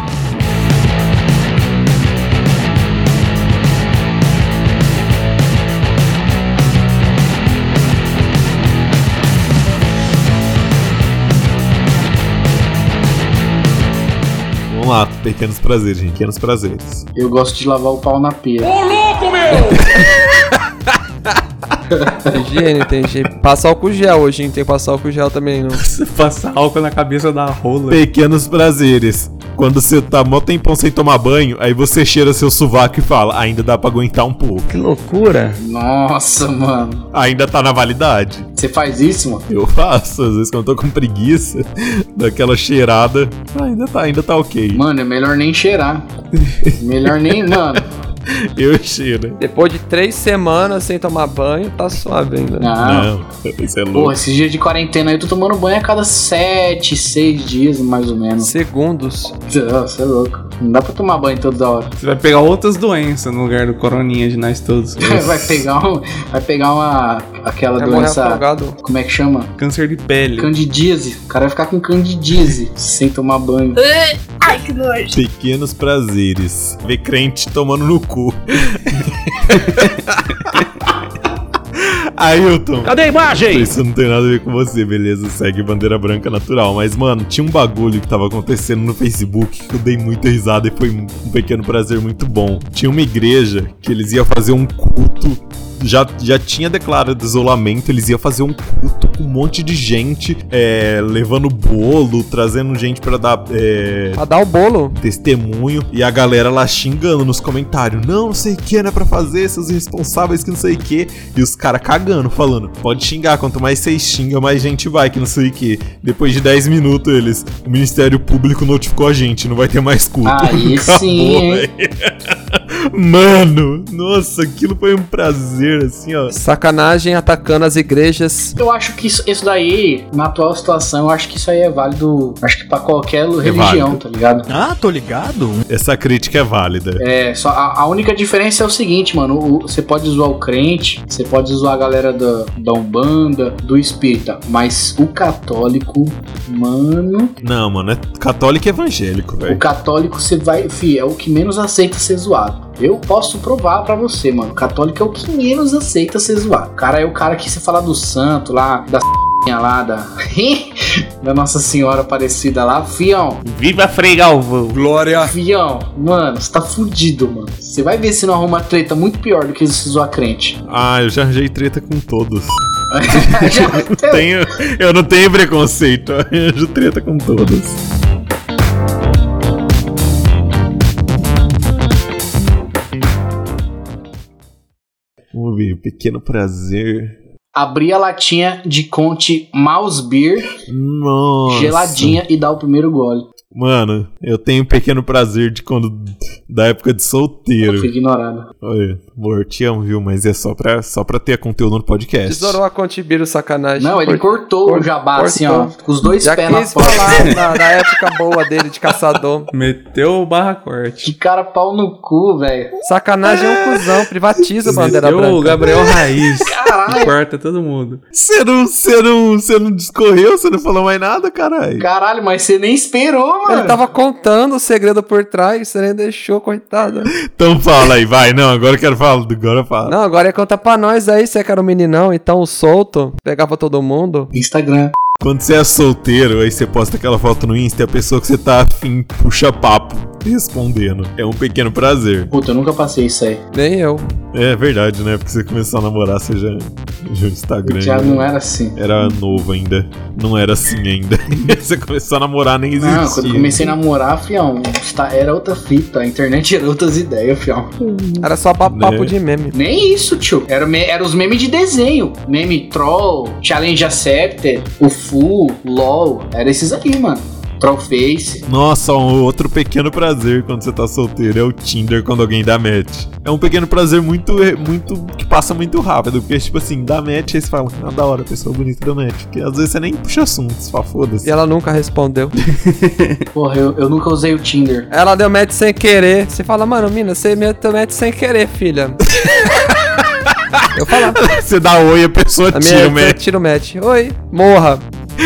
Vamos lá, pequenos prazeres, gente. Pequenos prazeres. Eu gosto de lavar o pau na pia. Ô, louco, meu! Tem higiene. Passa álcool gel hoje, hein? Tem que passar álcool gel também, não. Você passa álcool na cabeça da rola. Pequenos prazeres. Quando você tá mó tempão sem tomar banho, aí você cheira seu sovaco e fala, ainda dá pra aguentar um pouco. Que loucura. Nossa, mano. Ainda tá na validade. Você faz isso, mano? Eu faço, às vezes quando eu tô com preguiça, daquela cheirada, ainda tá ok. Mano, é melhor nem cheirar. Melhor nem, mano. Eu cheiro. Depois de 3 semanas sem tomar banho, tá suave ainda. Não, isso é louco. Porra, esses dias de quarentena aí eu tô tomando banho a cada 7, 6 dias, mais ou menos. Segundos. Você é louco. Não dá pra tomar banho toda hora. Você vai pegar outras doenças no lugar do coroninha de nós todos. Vai pegar aquela doença. Afogado. Como é que chama? Câncer de pele. Candidíase. O cara vai ficar com candidíase sem tomar banho. Ai, que nojo. Pequenos prazeres. Ver crente tomando no cu. Ailton, cadê a imagem? Isso não tem nada a ver com você, beleza? Segue bandeira branca natural. Mas, mano, tinha um bagulho que tava acontecendo no Facebook que eu dei muita risada e foi um pequeno prazer muito bom. Tinha uma igreja que eles iam fazer um culto. Já tinha declarado isolamento, eles iam fazer um culto com um monte de gente, levando bolo, trazendo gente pra dar o bolo. Testemunho, e a galera lá xingando nos comentários, não sei o que, não é pra fazer, seus irresponsáveis que não sei o que, e os caras cagando, falando, pode xingar, quanto mais vocês xingam, mais gente vai, que não sei o que. Depois de 10 minutos o Ministério Público notificou a gente, não vai ter mais culto. Aí sim, hein? Mano, nossa, aquilo foi um prazer, assim, ó. Sacanagem atacando as igrejas. Eu acho que isso daí, na atual situação, eu acho que isso aí é válido, acho que pra qualquer religião, tá ligado? Ah, tô ligado. Essa crítica é válida. Só a única diferença é o seguinte, mano, você pode zoar o crente, você pode zoar a galera da Umbanda, do espírita, mas o católico, mano... Não, mano, é católico e evangélico, velho. O católico, você vai, é o que menos aceita ser zoado. Eu posso provar pra você, mano. O católico é o que menos aceita ser zoado. O cara é o cara que você fala do santo lá, da lá, da Nossa Senhora Aparecida lá. Fião. Viva Frei Galvão. Glória. Fião, mano, você tá fudido, mano. Você vai ver se não arruma treta muito pior do que se zoar crente. Ah, eu já arranjei treta com todos. Eu não tenho preconceito. Eu arranjo treta com todos. Vamos ver, pequeno prazer. Abrir a latinha de Conte Mouse Beer, nossa, geladinha e dar o primeiro gole. Mano, eu tenho um pequeno prazer da época de solteiro. Eu fui ignorado. Oi, amor, te amo, viu? Mas é só pra ter conteúdo no podcast. Tesourou a Contibiru, sacanagem. Não, ele cortou o jabá assim, ó. Com os dois pés na porta. Na época boa dele de caçador. Meteu o barra corte. Que cara pau no cu, velho. Sacanagem é um cuzão, privatiza a bandeira branca. Meteu o Gabriel Raiz. Caralho. Corta todo mundo. Você não discorreu, você não falou mais nada, caralho. Caralho, mas você nem esperou, Ele tava contando o segredo por trás, você nem deixou, coitado. Então fala aí, vai. Não, agora eu quero falar. Agora fala. Não, agora ia contar pra nós aí, você que era um meninão, então o solto, pegava todo mundo. Instagram. Quando você é solteiro, aí você posta aquela foto no Insta e a pessoa que você tá afim puxa papo respondendo. É um pequeno prazer. Puta, eu nunca passei isso aí. Nem eu. É verdade, né? Porque você começou a namorar, você já o Instagram. Já não era assim. Era novo ainda. Não era assim ainda. Você começou a namorar, nem existia. Não, quando eu comecei a namorar, fião, era outra fita. A internet era outras ideias, fião. Era só papo de meme. Nem isso, tio. Era os memes de desenho. Meme troll, challenge accepted, o full, lol. Era esses aí, mano. Trollface. Nossa, um outro pequeno prazer quando você tá solteiro é o Tinder quando alguém dá match. É um pequeno prazer muito que passa muito rápido, porque tipo assim, dá match aí você fala, ah, da hora, pessoa bonita dá match, porque às vezes você nem puxa assunto, você fala, foda-se. E ela nunca respondeu. Porra, eu nunca usei o Tinder. Ela deu match sem querer. Você fala, mano, mina, você deu match sem querer, filha. Eu falo. Você dá oi, a pessoa tira o match. Tira o match. Oi, morra.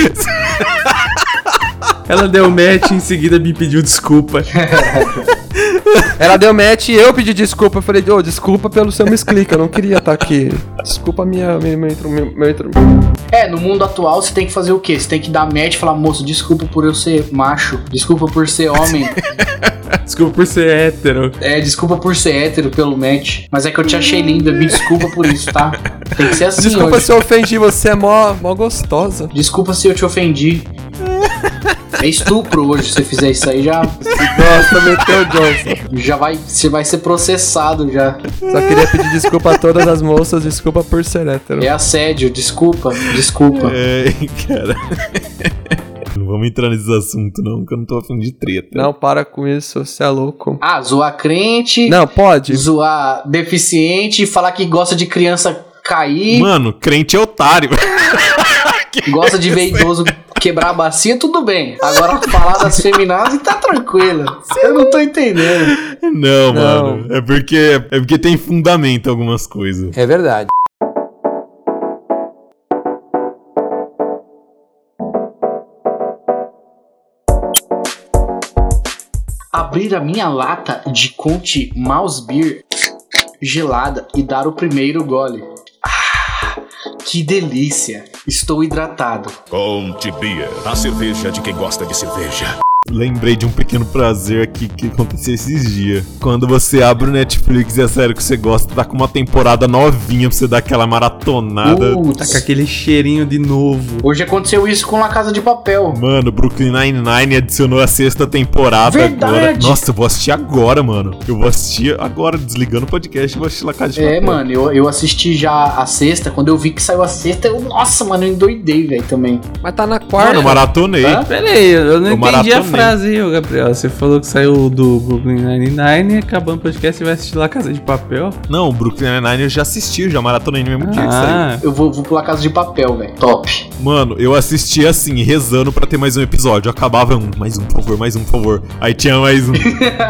Ela deu match e em seguida me pediu desculpa. Ela deu match e eu pedi desculpa. Eu falei, desculpa pelo seu misclick, eu não queria estar aqui. Desculpa meu intro. No mundo atual você tem que fazer o quê? Você tem que dar match e falar, moço, desculpa por eu ser macho, desculpa por ser homem. Desculpa por ser hétero. Desculpa por ser hétero pelo match. Mas é que eu te achei linda, me desculpa por isso, tá? Tem que ser assim. Desculpa hoje. se eu ofendi, você é mó gostosa. Desculpa se eu te ofendi. É estupro hoje, se você fizer isso aí já. Nossa, meteu o Johnson. Você vai ser processado já. Só queria pedir desculpa a todas as moças, desculpa por ser hétero. É assédio, desculpa. Cara. Não vamos entrar nesses assuntos não, que eu não tô afim de treta. Não, para com isso, você é louco. Zoar crente. Não, pode. Zoar deficiente, falar que gosta de criança cair. Mano, crente é otário. Gosta de ver idoso quebrar a bacia, tudo bem. Agora falar das feminazes tá tranquilo. Eu não tô entendendo. Não, mano. É porque tem fundamento algumas coisas. É verdade. Abrir a minha lata de Conte Mouse Beer gelada e dar o primeiro gole. Que delícia! Estou hidratado. Conte Beer, a cerveja de quem gosta de cerveja. Lembrei de um pequeno prazer aqui que aconteceu esses dias. Quando você abre o Netflix e a série que você gosta tá com uma temporada novinha pra você dar aquela maratonada. Tá com aquele cheirinho de novo. Hoje aconteceu isso com La Casa de Papel. Mano, Brooklyn Nine-Nine adicionou a 6ª temporada. Verdade. Agora. Nossa, eu vou assistir agora, mano. Eu vou assistir agora, desligando o podcast, eu vou assistir La Casa de Papel. Mano, eu assisti já a 6ª. Quando eu vi que saiu a 6ª, nossa, mano, eu endoidei, velho, também. Mas tá na 4ª. Mano, eu maratonei. Pera aí, eu não entendi a frase aí, Gabriel. Você falou que saiu do Brooklyn Nine-Nine, acabando o podcast e vai assistir La Casa de Papel? Não, o Brooklyn Nine-Nine eu já assisti, eu já maratonei no mesmo dia que saiu. Eu vou pro La Casa de Papel, velho. Top. Mano, eu assisti assim, rezando pra ter mais um episódio. Eu acabava mais um, por favor. Aí tinha mais um.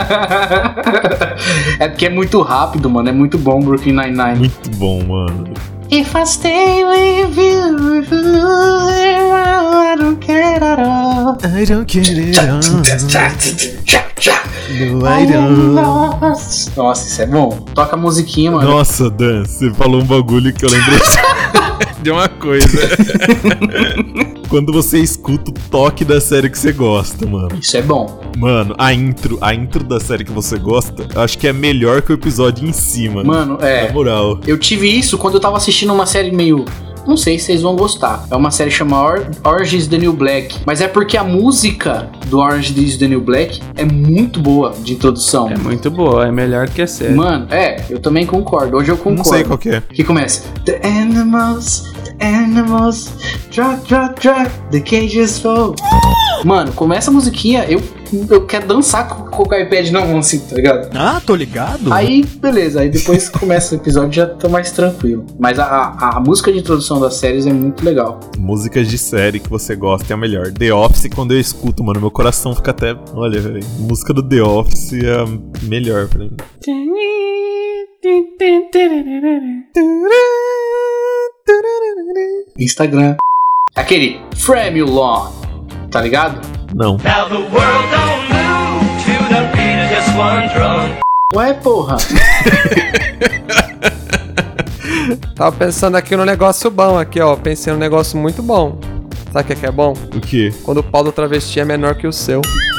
É porque é muito rápido, mano. É muito bom Brooklyn Nine-Nine. Muito bom, mano. If I stay with you, if you lose it, I don't care at all. I don't care at all. No, I don't. Nossa, isso é bom. Toca a musiquinha, mano. Nossa, Dan, você falou um bagulho que eu lembrei de uma coisa. Quando você escuta o toque da série que você gosta, mano. Isso é bom. Mano, a intro da série que você gosta, eu acho que é melhor que o episódio em si, mano. Mano, Na moral. Eu tive isso quando eu tava assistindo uma série meio... Não sei se vocês vão gostar. É uma série chamada Orange is the New Black. Mas é porque a música do Orange is the New Black é muito boa de introdução. É muito boa, é melhor que a série. Mano, eu também concordo. Hoje eu concordo. Não sei qual que é. Que começa. The animals, drop, the cages fall. Mano, começa a musiquinha, eu quero dançar com o iPad na mão, assim, tá ligado? Ah, tô ligado. Aí, beleza, aí depois começa o episódio já tô mais tranquilo. Mas a música de introdução das séries é muito legal. Músicas de série que você gosta é a melhor. The Office, quando eu escuto, mano, meu coração fica até... Olha, velho, música do The Office é a melhor pra mim. Instagram. Aquele Fremulon, tá ligado? Não. Ué, porra. Tava pensando aqui no negócio bom aqui, ó. Pensei num negócio muito bom. Sabe o que é bom? O quê? Quando o pau do travesti é menor que o seu.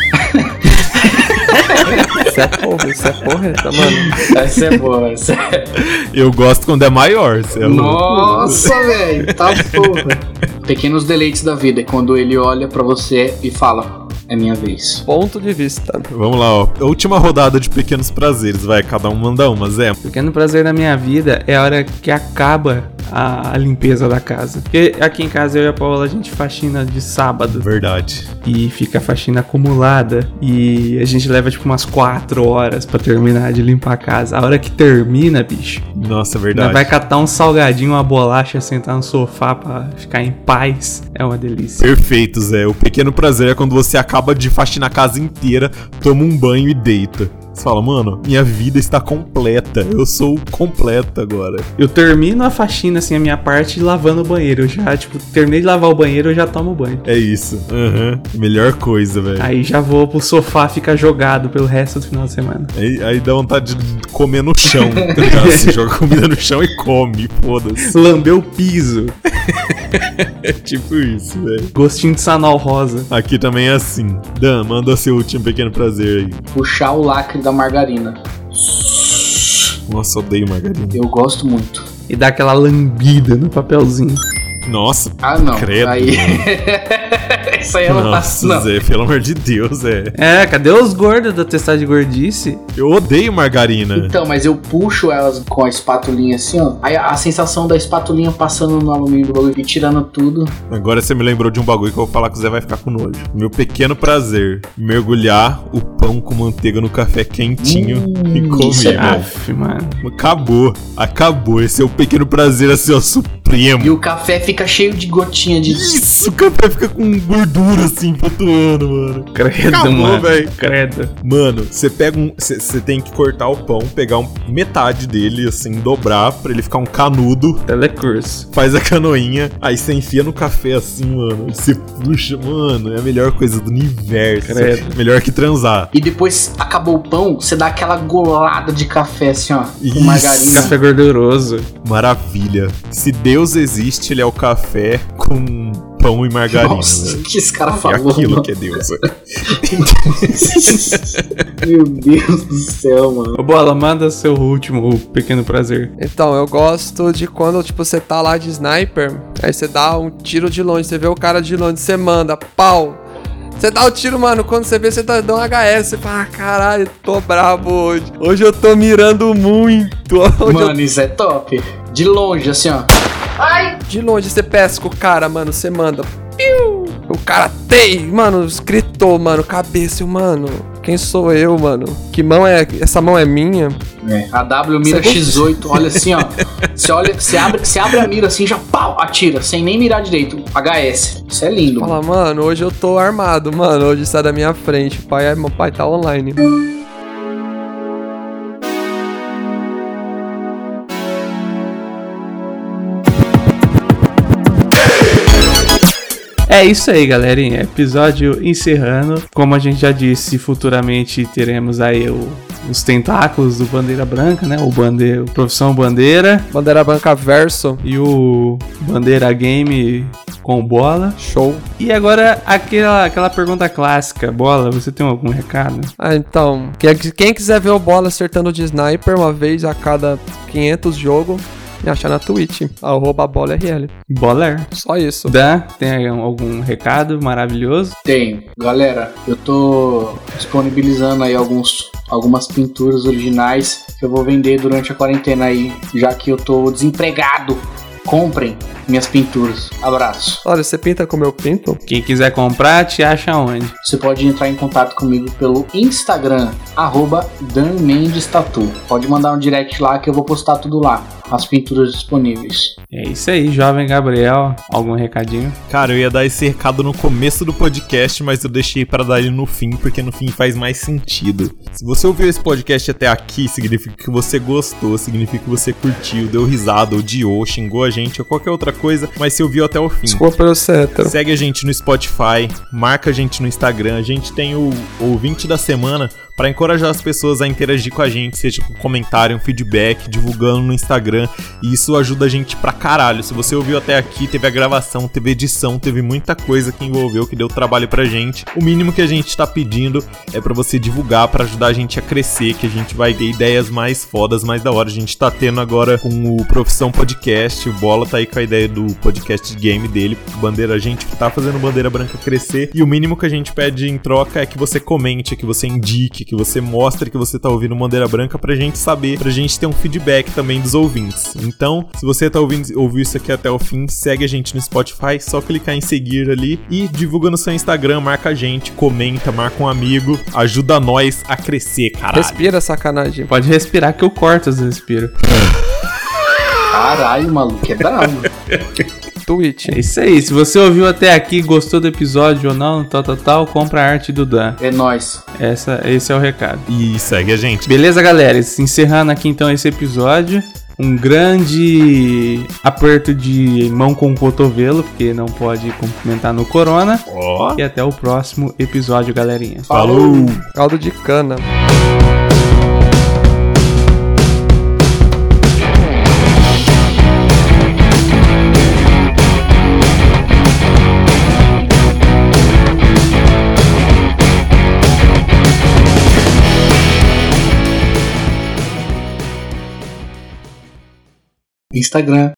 Isso é porreta, mano. Essa é boa, essa é... Eu gosto quando é maior, cê é louco. Nossa, velho, tá porra. Pequenos deleites da vida é quando ele olha pra você e fala: é minha vez. Ponto de vista. Vamos lá, ó. A última rodada de pequenos prazeres, vai, cada um manda uma, Zé. Pequeno prazer na minha vida é a hora que acaba a limpeza da casa. Porque aqui em casa eu e a Paola a gente faxina de sábado. Verdade. E fica a faxina acumulada. E a gente leva tipo umas 4 horas pra terminar de limpar a casa. A hora que termina, bicho, Nossa, verdade. vai catar um salgadinho, uma bolacha, sentar no sofá pra ficar em paz. É uma delícia. Perfeito, Zé. O pequeno prazer é quando você acaba de faxinar a casa inteira, toma um banho e deita. Você fala, mano, minha vida está completa. Eu sou completo agora. Eu termino a faxina, assim, a minha parte, lavando o banheiro. Eu já, tipo, terminei de lavar o banheiro, eu já tomo banho. É isso. Melhor coisa, velho. Aí já vou pro sofá ficar jogado pelo resto do final de semana. Aí dá vontade de comer no chão. Tá ligado? Você joga comida no chão e come, foda-se. Lambeu o piso. É tipo isso, velho. Gostinho de sanol rosa. Aqui também é assim. Dan, manda seu último pequeno prazer aí. Puxar o lacre da margarina. Nossa, odeio margarina. Eu gosto muito. E dar aquela lambida no papelzinho. Nossa, Ah, não. credo. Aí... Isso aí eu não faço, Nossa, não. Zé, pelo amor de Deus, Zé. É, cadê os gordos da testar de gordice? Eu odeio margarina. Então, mas eu puxo elas com a espatulinha assim, ó. Aí a sensação da espatulinha passando no alumínio do bagulho e tirando tudo. Agora você me lembrou de um bagulho que eu vou falar que o Zé vai ficar com nojo. Meu pequeno prazer, mergulhar o pão com manteiga no café quentinho e isso é comer. bom. Aff, mano. Acabou. Esse é o pequeno prazer, assim, ó, supremo. E o café fica cheio de gotinha de... Isso, o café fica com gordura, assim, flutuando, mano. Credo, Acabou, mano. velho. Credo. Mano, você pega você tem que cortar o pão, pegar metade dele, assim, dobrar pra ele ficar um canudo. Telecurso. Faz a canoinha, aí você enfia no café assim, mano. E você puxa, mano, é a melhor coisa do universo. Credo. Melhor que transar. E depois acabou o pão, você dá aquela golada de café assim, ó. Isso. Com margarina. Café gorduroso. Maravilha. Se Deus existe, ele é o café com pão e margarina. Nossa, velho. que esse cara É falou. aquilo mano. que é Deus. Meu Deus do céu, mano. Ô, Bola, manda seu último pequeno prazer. Então, eu gosto de quando, tipo, você tá lá de sniper, aí você dá um tiro de longe, você vê o cara de longe, você manda, pau. Você dá o tiro, mano, quando você vê, você dá um HS, você fala, caralho, tô brabo hoje. Hoje eu tô mirando muito. Hoje Mano, isso é top. De longe, assim, ó. De longe você pesca o cara, mano, você manda. Piu! O cara tem, mano, gritou, mano, cabeça, eu, mano. Quem sou eu, mano? Que mão é. Essa mão é minha? É, a W mira X8, olha assim, ó. Você abre a mira assim, já pau, atira, sem nem mirar direito. HS. Isso é lindo. Fala, mano, hoje eu tô armado, mano. Hoje sai da minha frente. Meu pai tá online. É isso aí, galerinha. Episódio encerrando. Como a gente já disse, futuramente teremos aí os tentáculos do Bandeira Branca, né? O Profissão Bandeira. Bandeira Branca Verso. E o Bandeira Game com bola. Show. E agora aquela pergunta clássica. Bola, você tem algum recado? Ah, então. Quem quiser ver o Bola acertando de sniper uma vez a cada 500 jogos, me achar na Twitch, @BolaRL. Boler. Só isso. Dan, tem algum recado maravilhoso? Tenho. Galera, eu tô disponibilizando aí algumas pinturas originais que eu vou vender durante a quarentena aí, já que eu tô desempregado. Comprem minhas pinturas. Abraço. Olha, você pinta como eu pinto? Quem quiser comprar, te acha onde? Você pode entrar em contato comigo pelo Instagram, @DanMendesTatu. Pode mandar um direct lá que eu vou postar tudo lá. as pinturas disponíveis. É isso aí, jovem Gabriel. Algum recadinho? Cara, eu ia dar esse recado no começo do podcast, mas eu deixei pra dar ele no fim, porque no fim faz mais sentido. Se você ouviu esse podcast até aqui, significa que você gostou, significa que você curtiu, deu risada, odiou, xingou a gente ou qualquer outra coisa, mas se ouviu até o fim. Desculpa pelo hétero. Segue a gente no Spotify, marca a gente no Instagram, a gente tem o ouvinte da semana para encorajar as pessoas a interagir com a gente, seja com comentário, um feedback, divulgando no Instagram, e isso ajuda a gente pra caralho. Se você ouviu até aqui, teve a gravação, teve edição, teve muita coisa que envolveu, que deu trabalho pra gente. O mínimo que a gente tá pedindo é pra você divulgar, pra ajudar a gente a crescer, que a gente vai ter ideias mais fodas, mais da hora. A gente tá tendo agora com o Profissão Podcast, o Bola tá aí com a ideia do podcast de game dele, Bandeira, a gente que tá fazendo Bandeira Branca crescer, e o mínimo que a gente pede em troca é que você comente, que você indique, que você mostre que você tá ouvindo Bandeira Branca pra gente saber, pra gente ter um feedback também dos ouvintes. Então, se você tá ouviu isso aqui até o fim, segue a gente no Spotify, só clicar em seguir ali e divulga no seu Instagram, marca a gente, comenta, marca um amigo, ajuda nós a crescer, caralho. Respira, sacanagem. Pode respirar que eu corto os respiros. Caralho, maluco, é bravo. Twitch. É isso aí, se você ouviu até aqui, gostou do episódio ou não, tal, compra a arte do Dan. É nóis. Esse é o recado. E segue a gente. Beleza, galera? Encerrando aqui então esse episódio. Um grande aperto de mão com o cotovelo, porque não pode cumprimentar no corona. Ó. E até o próximo episódio, galerinha. Falou! Caldo de cana. Instagram.